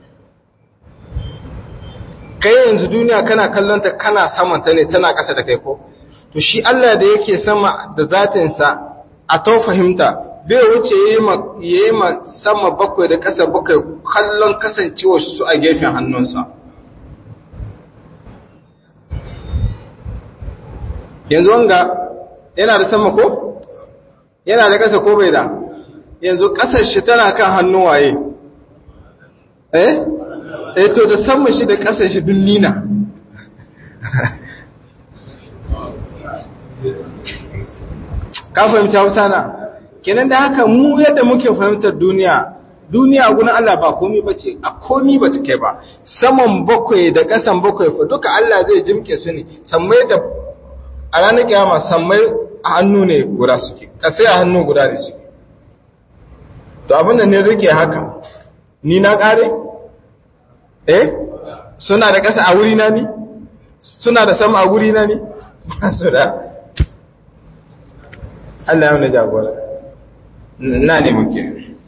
kai yanzu duniya kana kallon ta kana saman ta ne tana kasa da kai ko to shi Allah da yake sama da zatin sa a to fahimta bai wuce yayi ma sama bakwai da kasa bakwai kallon kasancewa su a gefen hannunsa yanzu wanga yana da sama ko yana da kasa ko bai da yanzu kasar shi tana kan hannu waye eh eh to da sama shi da kasar shi dunnina ka fahimta Hausa na kenan da haka mu yadda muke fahimtar duniya duniya gurin Allah ba komai bace a komai bata kai ba saman bakwai da kasan bakwai fa duka Allah zai jimke su ne sammai da a ranar kiyama sammai a hannu ne guda suke kasai a hannu guda da suke to abin da ne rike haka ni na kare eh suna da kasa a wuri na ni suna da sama a wuri na ni ba su da Allah ya wani jagora na ne muke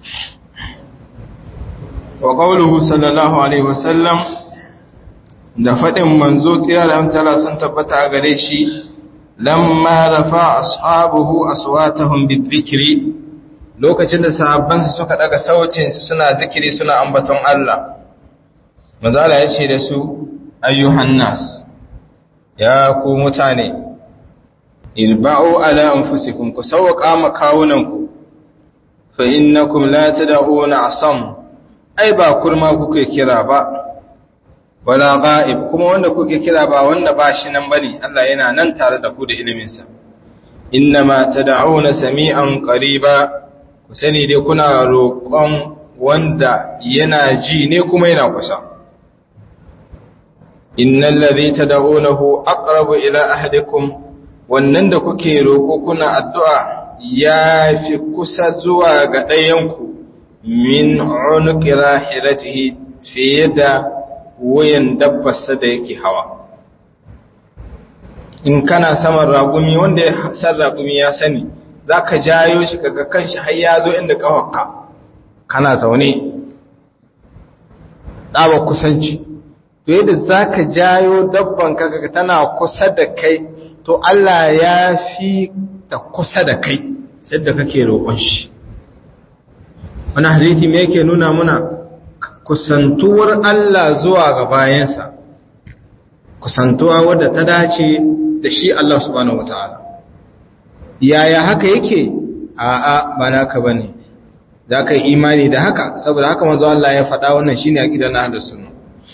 wa qawluhu sallallahu alaihi wasallam da fadin manzo tsira da amtala sun tabbata a gare shi lamma rafa ashabuhu aswatahum bizikri lokacin da sahabbansa suka daga sautin su suna zikiri suna ambaton Allah manzo Allah ya ce da su ayyuhan nas ya ku mutane irba'u ala anfusikum ku sawqa makawunanku fa innakum la tad'una asam ai ba kurma kuke kira ba wala ghaib kuma wanda kuke kira ba wanda ba shi nan bane Allah yana nan tare da ku da ilimin sa innama tad'una sami'an qariba ku sani dai kuna roƙon wanda yana ji ne kuma yana kusa innal ladhi tad'unahu aqrabu ila ahadikum wannan da kuke roƙo kuna addu'a ya fi kusa zuwa ga ɗayanku min unuqi rahilatihi fiye da wayan dabbarsa da yake hawa in kana saman ragumi wanda ya san ragumi ya sani zaka jayo shi kaga kanshi har ya zo inda kafarka kana zaune dawa kusanci to yadda zaka jayo dabban kaga tana kusa da kai to Allah ya fi ta kusa da kai sai da kake roƙon shi wannan hadisi me yake nuna muna kusantuwar Allah zuwa ga bayansa kusantuwa wadda ta dace da shi Allah subhanahu wataala yaya haka yake a'a ba naka bane zaka yi imani da haka saboda haka manzo Allah ya faɗa wannan shine aqidar na ahlus sunna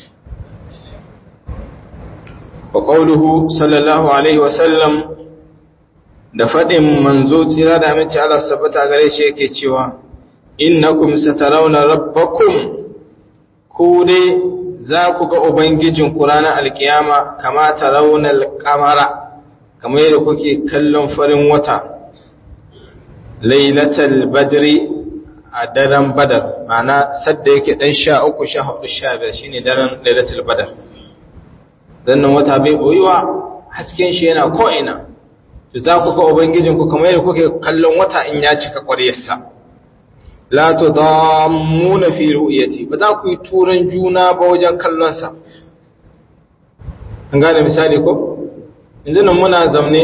wa qawluhu sallallahu alaihi wa sallam da faɗin manzo tsira da aminci Allah sabbata gare shi yake cewa innakum satarawna rabbakum ku dai za ku ga ubangijin ku ranar alkiyama kama tarawna alqamara kamar yadda kuke kallon farin wata lailatul badri a daren badar ma'ana sadda yake dan sha uku sha hudu sha biyar shine daren lailatul badar dan nan wata bai boyuwa hasken shi yana ko ina to za ku ga ubangijinku kamar yadda kuke kallon wata in ya cika ƙwaryarsa la tudammuna fi ru'yati ba za ku yi turan juna ba wajen kallon sa an gane misali ko yanzu nan muna zamne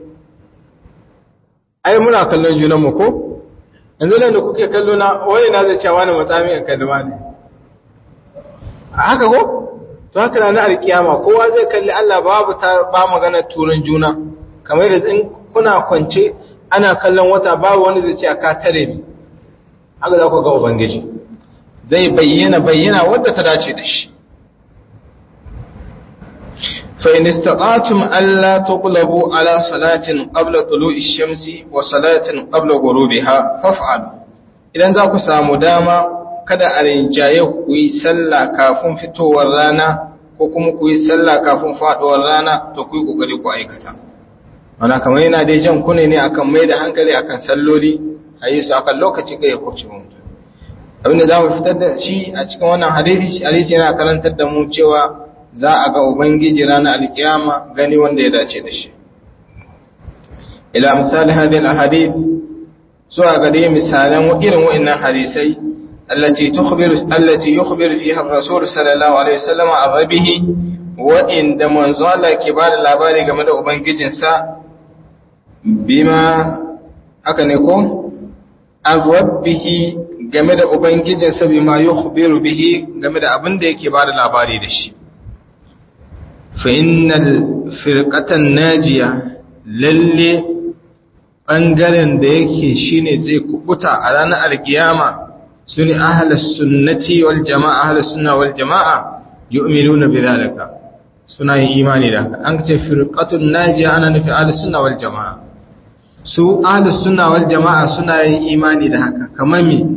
ai muna kallon junan mu ko yanzu nan da kuke kallo na waye na zai cewa ne matsami in kalma ne haka ko to haka ranar alkiyama kowa zai kalli Allah babu ta ba magana turan juna kamar da in kuna kwance ana kallon wata babu wanda zai ce aka tare ni haka za ku ga ubangiji zai bayyana bayyana wanda ta dace da shi fa in istata'tum alla tuqlabu ala salatin qabla tulu'i shamsi wa salatin qabla ghurubiha faf'alu idan za ku samu dama kada a rinjaye ku yi sallah kafin fitowar rana ko kuma ku yi sallah kafin faduwar rana to ku yi kokari ku aikata wana kamar yana dai jan kune ne akan mai da hankali akan salloli a yi su akan lokaci ga ya kurci mutu abinda za mu fitar da shi a cikin wannan hadisi hadisi yana karantar da mu cewa za a ga ubangiji ranar alkiyama gani wanda ya dace da shi ila misali hadhihi alahadith zuwa ga dai misalan irin wa'annan hadisai allati tukhbiru allati yukhbiru fiha ar-rasul sallallahu alaihi wasallam an rabbihi wa inda manzo Allah ke bada labari game da ubangijinsa bima haka ne ko rabbihi game da ubangijinsa bima yukhbiru bihi game da abin da yake bada labari da shi fa innal firqatan najiya lalle bangaren da yake shine zai kubuta a ranar alkiyama sune ahlus sunnati wal jamaa ahlus sunna wal jamaa yu'minuna bi dhalika suna yin imani da haka an ce firqatun najiya ana nufi ahlus sunna wal jamaa su ahlus sunna wal jamaa suna yin imani da haka kamar me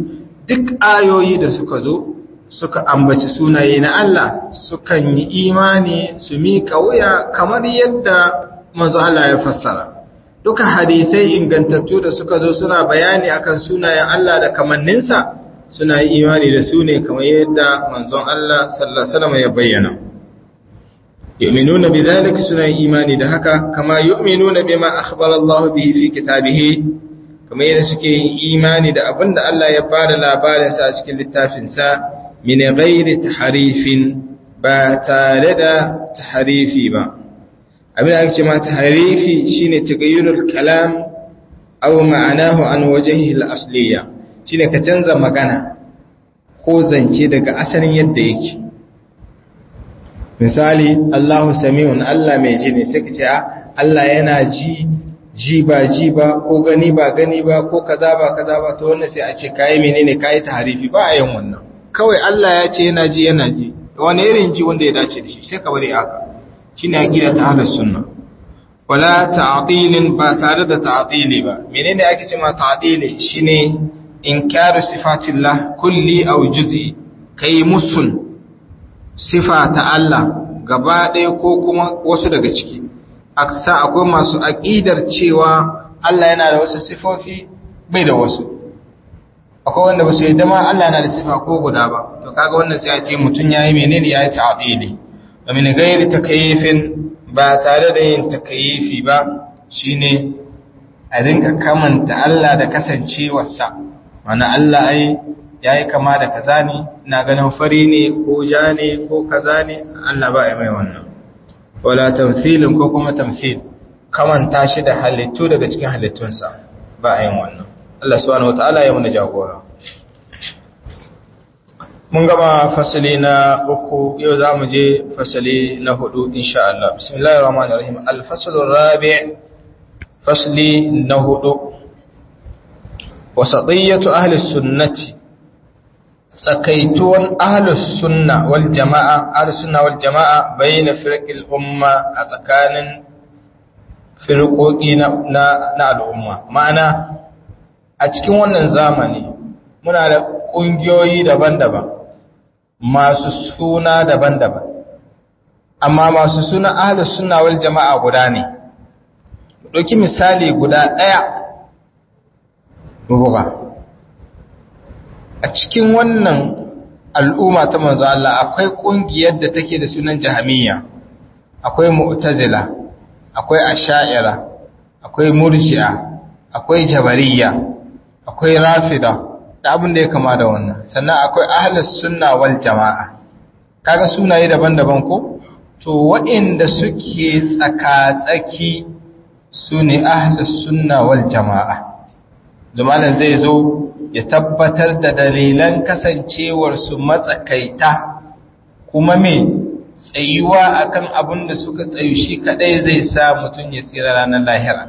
duk ayoyi da suka zo suka ambaci sunaye na Allah sukan yi imani su miƙa wuya kamar yadda manzo Allah ya fassara. Duka hadisai ingantattu da suka zo suna bayani akan sunayen Allah da kamanninsa suna yi imani da su ne kamar yadda manzon Allah sallallahu alaihi wasallam ya bayyana. Yu'minuna bidhalika suna yi imani da haka kama yu'minuna bima akhbara Allah bihi fi kitabihi, kamar yadda suke yin imani da abinda Allah ya bada labarin sa a cikin littafin sa min ghairi tahrifin, ba tare da tahrifi ba. Abin da ake ce ma tahrifi shine tagayyurul kalam aw ma'anahu an wajhihi al-asliya, shine ka canza magana ko zance daga asalin yadda yake. Misali, Allahu sami'un, Allah mai ji ne, sai ka ce Allah yana ji ji ba ji ba, ko gani ba gani ba, ko kaza ba kaza ba, to wannan sai a ce kai menene kai tahrifi, ba a yin wannan. Kawai Allah ya ce yana ji yana ji, wani irin ji wanda ya dace da shi sai ka bari haka. Shine aqida ta ahlus sunna. Wala ta'tilin, ba tare da ta'tili ba. Menene ake cewa ta'tili? Shine inkaru sifatillah kulli aw juz'i, kai musun sifa ta Allah gaba ɗaya ko kuma wasu daga ciki. Aksa akwai masu aqidar cewa Allah yana da wasu sifofi bai da wasu. Akwai wanda ba su yi dama Allah yana da sifa ko guda ba. To kaga wannan sai a ce mutun yayi menene yayi ta'tili. Wa min ghairi takyifin, ba tare da yin takyifi ba, shine a rinka kamanta Allah da kasancewarsa. Mana Allah ai yayi kama da kaza ne, ina ganin fari ne ko ja ne ko kaza ne, Allah ba ya mai wannan. Wala tamthilin ko kuma tamthil, kamanta shi da halittu daga cikin halittunsa, ba a yin wannan. Allah subhanahu wataala ya mana jagora. Mun gama fasali na uku, yau za mu je fasali na hudu insha Allah. Bismillahir Rahmanir Rahim. Al-faslur rabi', fasli na hudu. Wasatiyatu ahli sunnati, tsakaituwan ahli sunna wal jama'a, ahli sunna wal jama'a bayna firqil umma, a tsakanin firqoqi na na al'umma. Ma'ana a cikin wannan zamani muna da kungiyoyi daban-daban, masu suna daban-daban, amma masu suna ahlus sunna wal jama'a guda ne. Ɗauki misali guda ɗaya buga. A cikin wannan al'umma ta manzo Allah akwai ƙungiyar da take da sunan Jahamiyya, akwai Mu'tazila, akwai Asha'ira, akwai Murji'a, akwai Jabariyya, akwai Rafida, da abin da ya kama da wannan. Sannan akwai ahlus sunna wal jama'a. Kaga sunaye daban-daban ko? To waɗanda suke tsaka-tsaki sune ahlus sunna wal jama'a. Zamanin zai zo ya tabbatar da dalilan kasancewar su matsakaita, kuma me tsayuwa akan abin da suka tsayu shi kadai zai sa mutun ya tsira ranar lahira.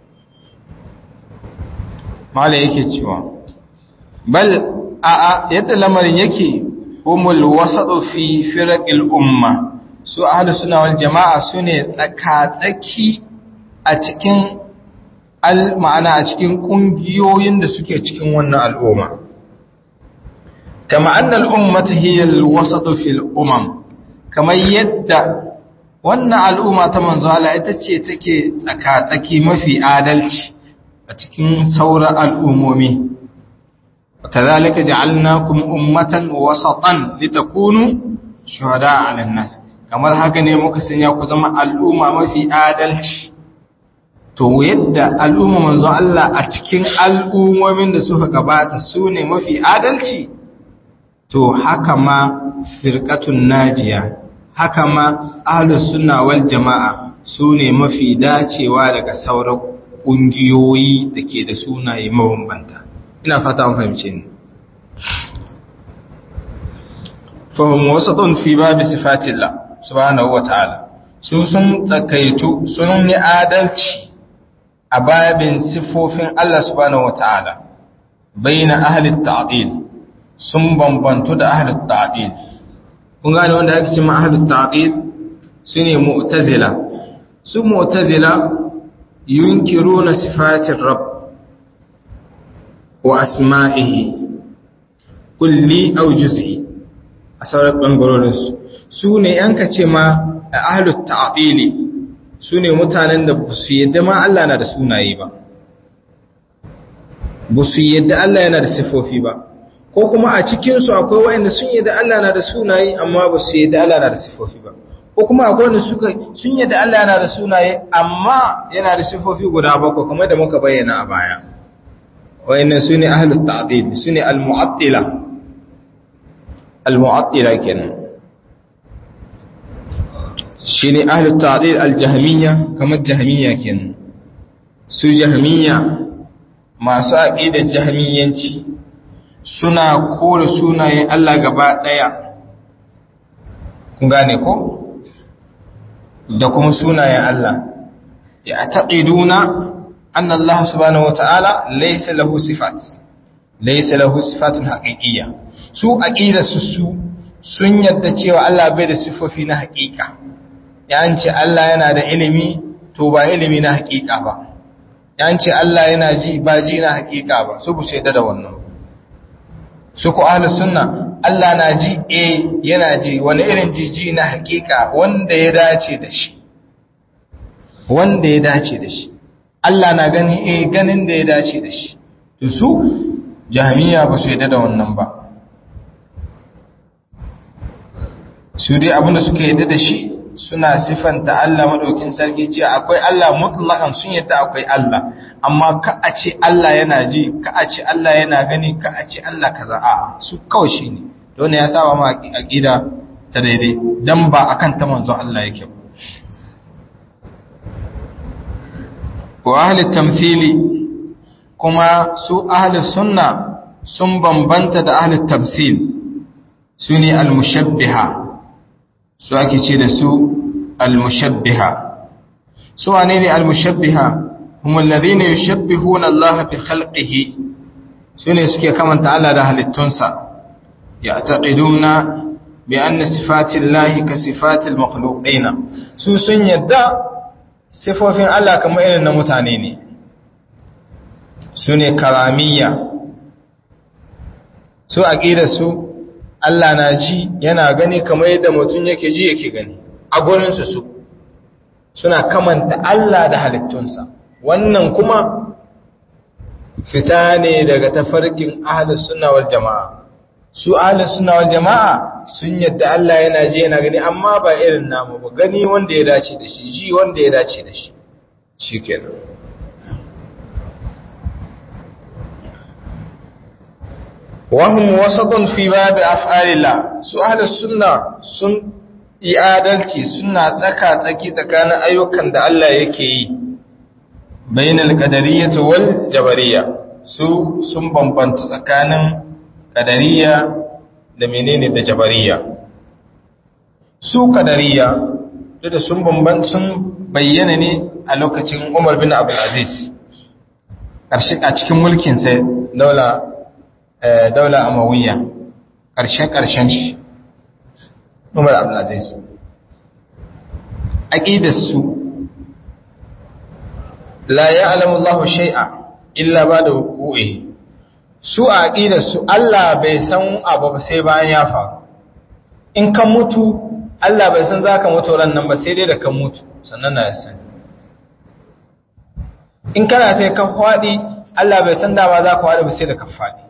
Mala yake cewa bal a yadda lamarin yake humul wasatu fi firqil umma, su ahlus sunna wal jamaa sune tsaka-tsaki a cikin al ma'ana a cikin kungiyoyin da suke cikin wannan al'umma. Kama anna al ummata hiya al wasatu fil umam, kamar yadda wannan al'umma ta manzo Allah ita ce take tsaka-tsaki mafi adalci a cikin sauran al'ummomi. Kazalika ja'alnakum ummatan wasatan litakunu shuhada 'alan nas, kamar haka ne muka sanya ku zama al'umma mafi adalci. To yadda al'umma manzo Allah a cikin al'ummomin da suka gabata su ne mafi adalci, to haka ma firqatun najiya, haka ma ahlus sunna wal jama'a su ne mafi dacewa daga sauran ƙungiyoyi da ke da sunaye mabambanta. Ina fata an fahimce ni. Fahim wasatun fi babi sifatillah subhanahu wata'ala, su sun tsakaitu sun yi adalci a babin sifofin Allah subhanahu wata'ala. Baina ahli ta'dil, sun bambantu da ahli ta'dil. Kun gane wanda ake cewa ahli ta'dil sune mu'tazila. Su mu'tazila yunkiruna sifatir rabb wa asma'ihi, kulli aw juz'i a sauran bangarorin su su ne yanka ce ma ahlut ta'tili su ne mutanen da ba su yadda ma Allah na da sunaye ba ba su yadda Allah yana da sifofi ba ko kuma a cikinsu akwai waɗanda sun yadda Allah na da sunaye amma ba su yadda Allah na da sifofi ba ko kuma akwai wanda suka sun yadda Allah yana da sunaye amma yana da sifofi guda bakwai kamar da muka bayyana a baya waɗannan su ne ahlut ta'til su ne al-mu'attila al-mu'attila kenan shi ne ahlut ta'til al-jahmiyya kamar jahmiyya kenan su jahmiyya masu aqidar jahmiyyanci suna kore sunayen Allah gaba daya kun gane ko da kuma sunayen Allah ya taqiduna anna Allah subhanahu wataala laysa lahu sifat laysa lahu sifatun haqiqiyya su aqidar su sun yadda cewa Allah bai da sifofi na haqiqa yan ce Allah yana da ilimi to ba ilimi na haqiqa ba yan ce Allah yana ji ba ji na haqiqa ba su bu shaida da wannan su ku ahlus sunna Allah na ji eh yana ji wani irin jiji na hakika wanda ya dace da shi wanda ya dace da shi Allah na gani eh ganin da ya dace da shi to su jahmiya ba su yadda da wannan ba su dai abinda suka yadda da shi suna sifanta Allah madaukin sarki ce akwai Allah mutlaqan sun yadda akwai Allah amma ka a ce Allah yana ji ka a ce Allah yana gani ka a ce Allah kaza a su kawai shine don ya saba ma aqida ta daidai dan ba akan ta manzon Allah yake ba wa ahli tamthili kuma su ahli sunna sun bambanta da ahli tamthil sune al-mushabbiha su ake ce da su al-mushabbiha su wane ne al-mushabbiha hum alladhina yushabbihuna Allah bi khalqihi sune suke kamanta Allah da halittunsa ya'taqiduna bi anna sifati Allah ka sifati al-makhluqin su sun yadda sifofin Allah kamar irin na mutane ne sune karamiyya su aqidar su Allah na ji yana gani kamar yadda mutum yake ji yake gani a gurinsu su suna kamanta Allah da halittunsa wannan kuma fita ne daga tafarkin ahlus sunna wal jamaa su ahlus sunna wal jamaa sun yadda Allah yana ji yana gani amma ba irin namu ba gani wanda ya dace da shi ji wanda ya dace da shi shikenan وهم وسط في باب أفعال الله سؤال السنة سن إعادلتي سنة تكا تكي تكان أيوكا دا الله يكي بين القدرية والجبرية سو سن بمبنت تكان قدرية دمينين دا جبرية سو قدرية da sun bamban sun bayyana ne a lokacin Umar bin Abdul Aziz ƙarshe a cikin mulkin sai daula daula amawiyya ƙarshen-ƙarshen shi Umar Abdulaziz aqidarsu la ya'lamu Allahu shay'a illa ba'da wuqu'ihi su aqidarsu Allah bai san abu ba sai bayan ya faru in kan mutu Allah bai san zaka mutu ran nan ba sai dai da kan mutu sannan na san in kana sai ka fadi Allah bai san da ba zaka fadi ba sai da ka fadi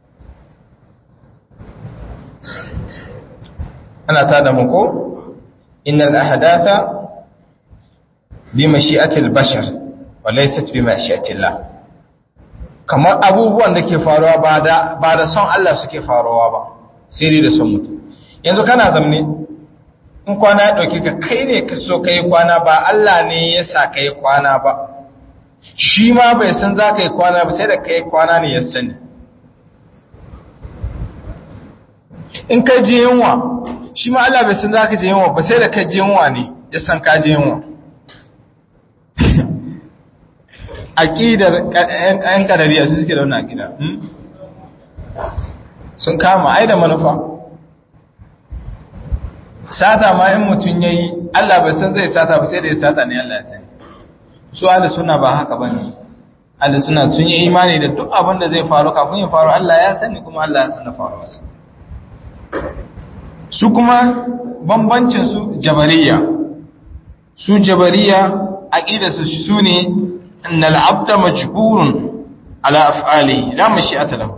ana ta da muku innal ahdatha bi mashi'atil bashar wa laysat bi mashi'atillah kamar abubuwan da ke faruwa ba da ba da son Allah suke faruwa ba sai dai da son mutum yanzu kana zamne in kwana ya dauke ka kai ne ka so kai kwana ba Allah ne ya sa kai kwana ba shi ma bai san za ka yi kwana ba sai da kai kwana ne ya sani in ka je yunwa shi ma Allah bai san za ka je yunwa ba sai da ka je yunwa ne ya san ka je yunwa aƙidar ƴan ƙadariya su suke da wannan aƙida sun kama ai da manufa sata ma in mutum ya yi Allah bai san zai sata ba sai da ya sata ne Allah ya sani su ala suna ba haka ba ne ahli sunna sun yi imani da duk abin da zai faru kafin ya faru Allah ya sani kuma Allah ya san da faruwarsa. Su kuma bambancin su jabariya su jabariya aqidarsu sune annal abda majburun ala af'alihi la mashi'ata lahu.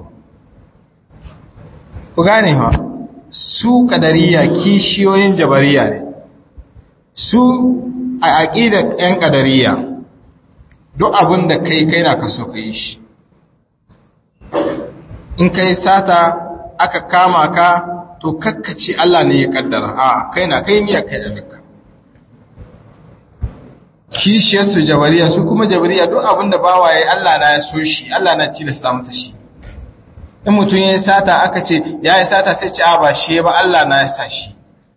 Ku gane ha su kadariya kishiyoyin jabariya ne. Su a aqidar ɗan kadariya duk abin da kai kai na kaso kai shi. In kai sata aka kama ka to kakkace Allah ne ya kaddara a kai na kai niyya kai da kishiyar su jabariya su kuma jabariya duk abin da bawa yayi Allah na ya so shi Allah na tilasta masa shi. In mutum yayi sata aka ce yayi sata sai ce a ba shi ba Allah na ya sa shi.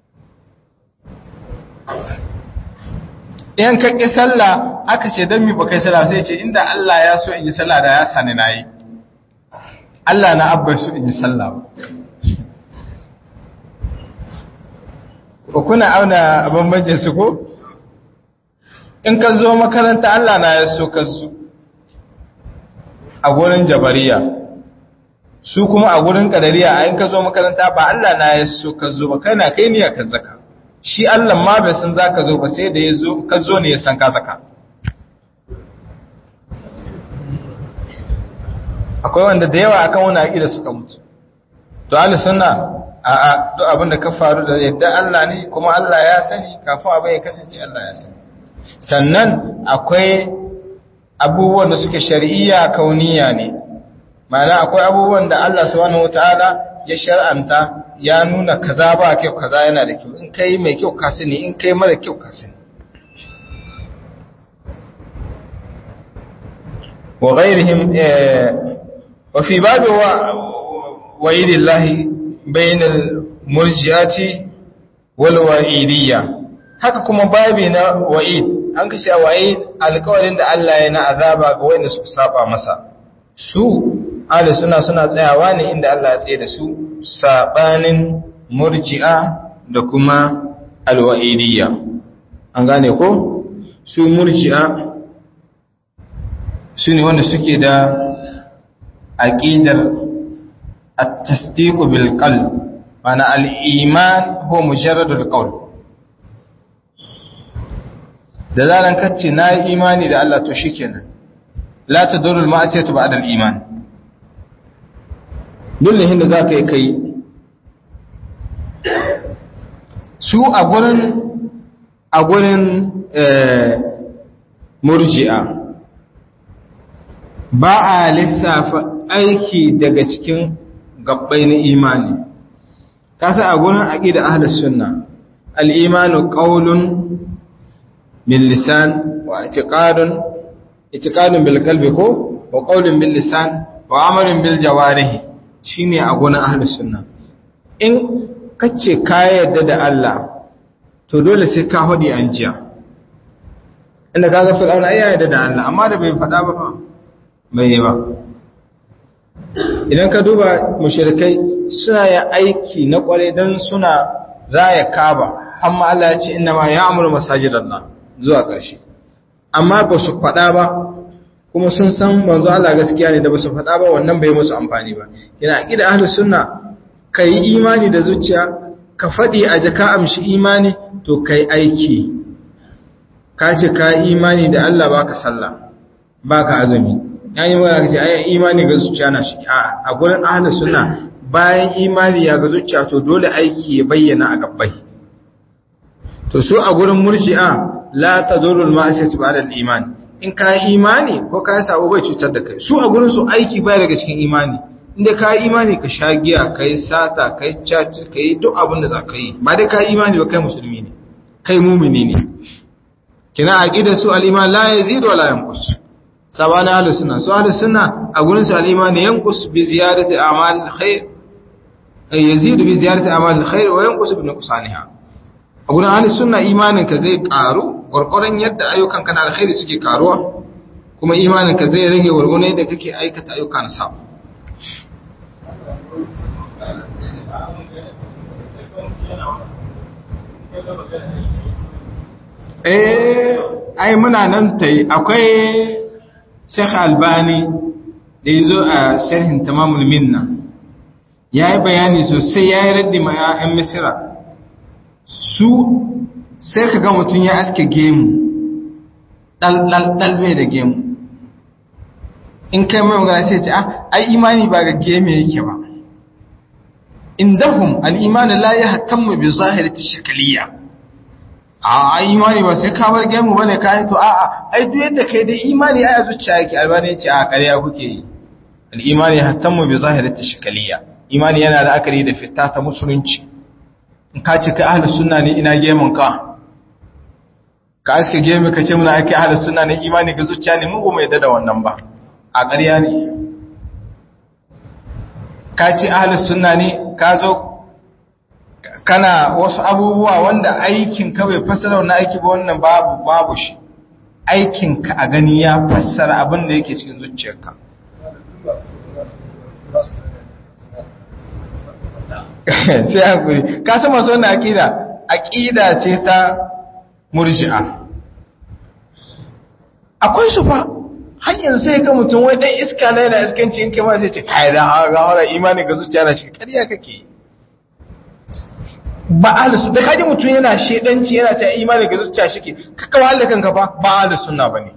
In ka ki sallah aka ce dan mi ba kai sallah sai ce inda Allah ya so in yi sallah da ya sani nayi. Allah na abba su in yi sallah ba kuna auna bambancin su ko in ka zo makaranta Allah na ya so ka zo a gurin jabariya su kuma a gurin kadariya a in ka zo makaranta ba Allah na ya so ka zo ba kana kai niyya ka zaka shi Allah ma bai san zaka zo ba sai da ya zo ka zo ne ya san ka zaka. Akwai wanda da yawa akan wani aqida suka mutu to ahli sunna a a duk abin da ka faru da yadda Allah ne kuma Allah ya sani kafin abin ya kasance Allah ya sani. Sannan akwai abubuwan da suke shari'iyya kauniya ne ma'ana akwai abubuwan da Allah subhanahu wataala ya shar'anta ya nuna kaza ba kyau kaza yana da kyau in kai mai kyau ka sani in kai mara kyau ka sani. wa ghairihim wa fi babu wa'idillahi bainal murji'ati wal wa'idiyya haka kuma babi na wa'id an kace wa'id alƙawarin da Allah ya na azaba ga wanda suka saba masa su ahli sunna suna tsayawa ne inda Allah ya tsaye da su sabanin murji'a da kuma alwa'idiyya an gane ko su murji'a su ne wanda suke da aqidar at-tasdiq bil qalb mana al-iman huwa mujarradul qawl da zaran kace na yi imani da Allah to shikenan la tadurru al-ma'siyatu ba'da al-iman dullahin da zaka yi kai su a gurin a gurin murji'a ba a lissafa aiki daga cikin gabbai na imani kasa a gurin aqida ahlus sunna al-imanu qawlun bil lisan wa i'tiqadun i'tiqadun bil qalbi ko wa qawlun bil lisan wa amalun bil jawarih shine a gurin ahlus sunna in kace ka yarda da Allah to dole sai ka hodi an jiya inda kaga fir'auna ai yarda da Allah amma da bai faɗa ba fa bai yi ba idan ka duba mushrikai suna yin aiki na kware dan suna raya Kaaba amma Allah ya ce inna ma ya'muru masajidallah zuwa ƙarshe amma ba su faɗa ba kuma sun san manzo Allah gaskiya ne da ba su faɗa ba wannan bai musu amfani ba yana aqida ahlus sunna kai imani da zuciya ka faɗi a jaka amshi imani to kai aiki ka ce ka imani da Allah baka sallah baka azumi yayi magana kace ai imani ga zuciya na shi a gurin ahlus sunna bayan imani ya ga zuciya to dole aiki ya bayyana a gabbai to su a gurin murji'a la tadurrul ma'siyatu ba'da al-iman in ka yi imani ko ka sabo bai cutar da kai su a gurin su aiki bai daga cikin imani inda ka yi imani ka sha giya kai sata kai caci kai duk abin da za ka yi ba dai ka yi imani ba kai musulmi ne kai mumini ne kina aqida su al-iman la yazidu wa la yanqus sabana ahlus sunna su ahlus sunna a gurin su al-iman yanqus bi ziyadati a'mal al-khair ay yazidu bi ziyadati a'mal al-khair wa yanqus bi nuqsaniha a gurin ahlus sunna imanin ka zai karu gurgurun yadda ayyukan kana alkhairi suke karuwa kuma imanin ka zai rage gurgurun yadda kake aikata ayyukan sa eh ai muna nan tai akwai Sheikh Albani da yazo a sharhin Tamamul Minna yayi bayani sosai, yayi raddi ma ƴan Misra. Su sai kaga mutun ya aske gemu dal dal dal bai da gemu, in kai mai magana sai ce ah ai imani ba ga geme yake ba. Indahum al-iman la yahtammu bi zahirati shakliya, a imani ba sai ka bar gemu bane kai to a a ai duk yadda kai da imani ai zuciya yake. Albani yace a ƙarya kuke yi, al-iman yahtammu bi zahirati shakliya, imani yana da akari da fitta ta musulunci. In ka ce kai ahlus sunna ne, ina gemun ka ka aske gemu kace muna ake ahlus sunna ne, imani ga zuciya ne, mu ba mu yadda da wannan ba, a ƙarya ne. Ka ce ahlus sunna ne, ka zo kana wasu abubuwa wanda aikin ka bai fassara wannan aiki ba, wannan babu babu shi. Aikin ka a gani ya fassara abin da yake cikin zuciyarka. Sai hakuri, ka san masu wannan aqida aqida ce ta murji'a. Akwai su fa har yanzu sai ga mutum wai dan iska na yana iskanci, in kai ma sai ce kai da hawara imani ga zuciya na shi, kariya kake. Ba ahlus da kaji mutum yana shedanci yana ta imani ga zuciya shi ke, kaka wahala kanka fa ba ahlus sunna bane.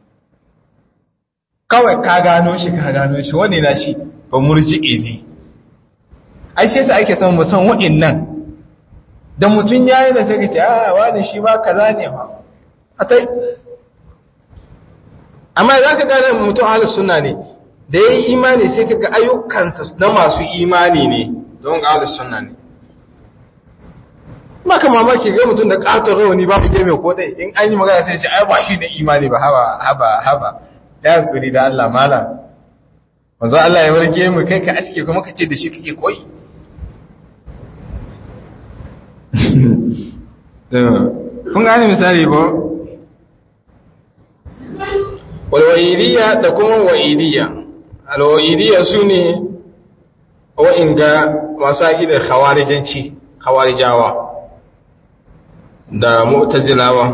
Kawai ka gano shi ka gano shi wani na shi ba murji'i ne. Ai sai sai ake son mu san wa'annan. Da mutum yayi da sai ka ce ah wani shi ba kaza ne ba. Atai amma za ka gane mutum ahlus sunna ne da yayi imani, sai kaga ayyukansa na masu imani ne, don ga ahlus sunna ne. Maka mamaki ga mutum da katon rawani ba fige mai kodai, in an yi magana sai ce ai ba shi da imani ba. haba haba haba ya guri da Allah mala, manzo Allah ya warge mu kai ka aske kuma ka ce da shi kake koyi. Kun gane misali ba? Walwa'idiyya da kuma wa'idiyya. Alwa'idiyya su ne wa'inga masu aƙidar khawarijanci, khawarijawa da mu'tazilawa.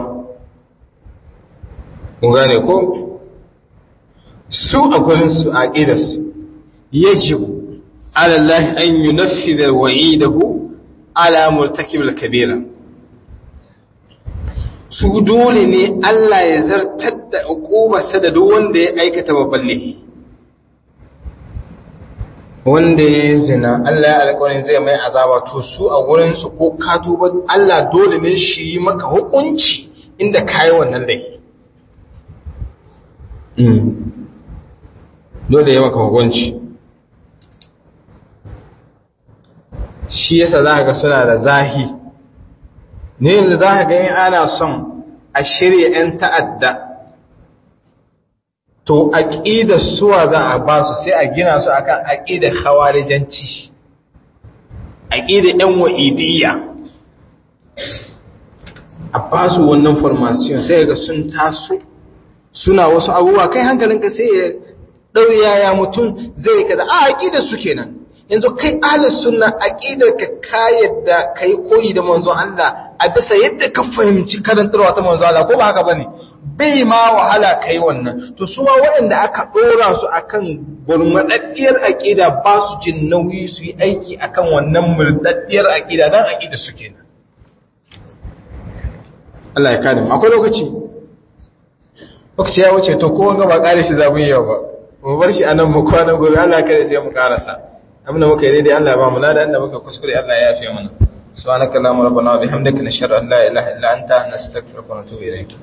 Kun gane ko? Su a gurinsu a aƙidarsu, yajibu ala Allah an yunaffidha wa'idahu ala murtakib kabira. Su dole ne Allah ya zartar da hukumarsa da duk wanda ya aikata babban laifi. Wanda ya zina, Allah ya alƙawarin zai mai azaba, to su a wurinsu ko ka tuba Allah dole ne shi yi maka hukunci inda ka yi wannan laifi. Dole ya maka hukunci. Shi yasa za ka ga suna da zahi. Ne yanzu za ka gani ana son a shirya ‘yan ta'adda, to aƙidar suwa za a ba su sai a gina su akan aƙidar hawarijanci, aƙidar ‘yan wa'idiyya, a ba su wannan formation sai ga sun taso suna wasu abubuwa, kai hankalinka sai ya ɗauya yaya mutum zai kaza a aƙidar su kenan. Yanzu kai ahlus sunna aqidar ka ka yadda kai koyi da manzon Allah a bisa yadda ka fahimci karantarwa ta manzon Allah, ko ba haka bane? Bai ma wahala kai wannan. To su ma waɗanda aka dora su akan gurmadaddiyar aqida ba su jin nauyi su yi aiki akan wannan murdaddiyar aqida, dan aqida su kenan. Allah ya kare mu. Akwai lokaci lokaci ya wuce, to ko ga ba kare shi zabun yau ba, mu bar shi anan mu kwana gobe Allah kare sai mu karasa. abinda muka yi daidai Allah ya ba mu lada, inda muka kuskure Allah ya yafe mana. Subhanakallahumma rabbana wa bihamdika nashhadu an la ilaha illa anta nastaghfiruka wa natubu ilayk.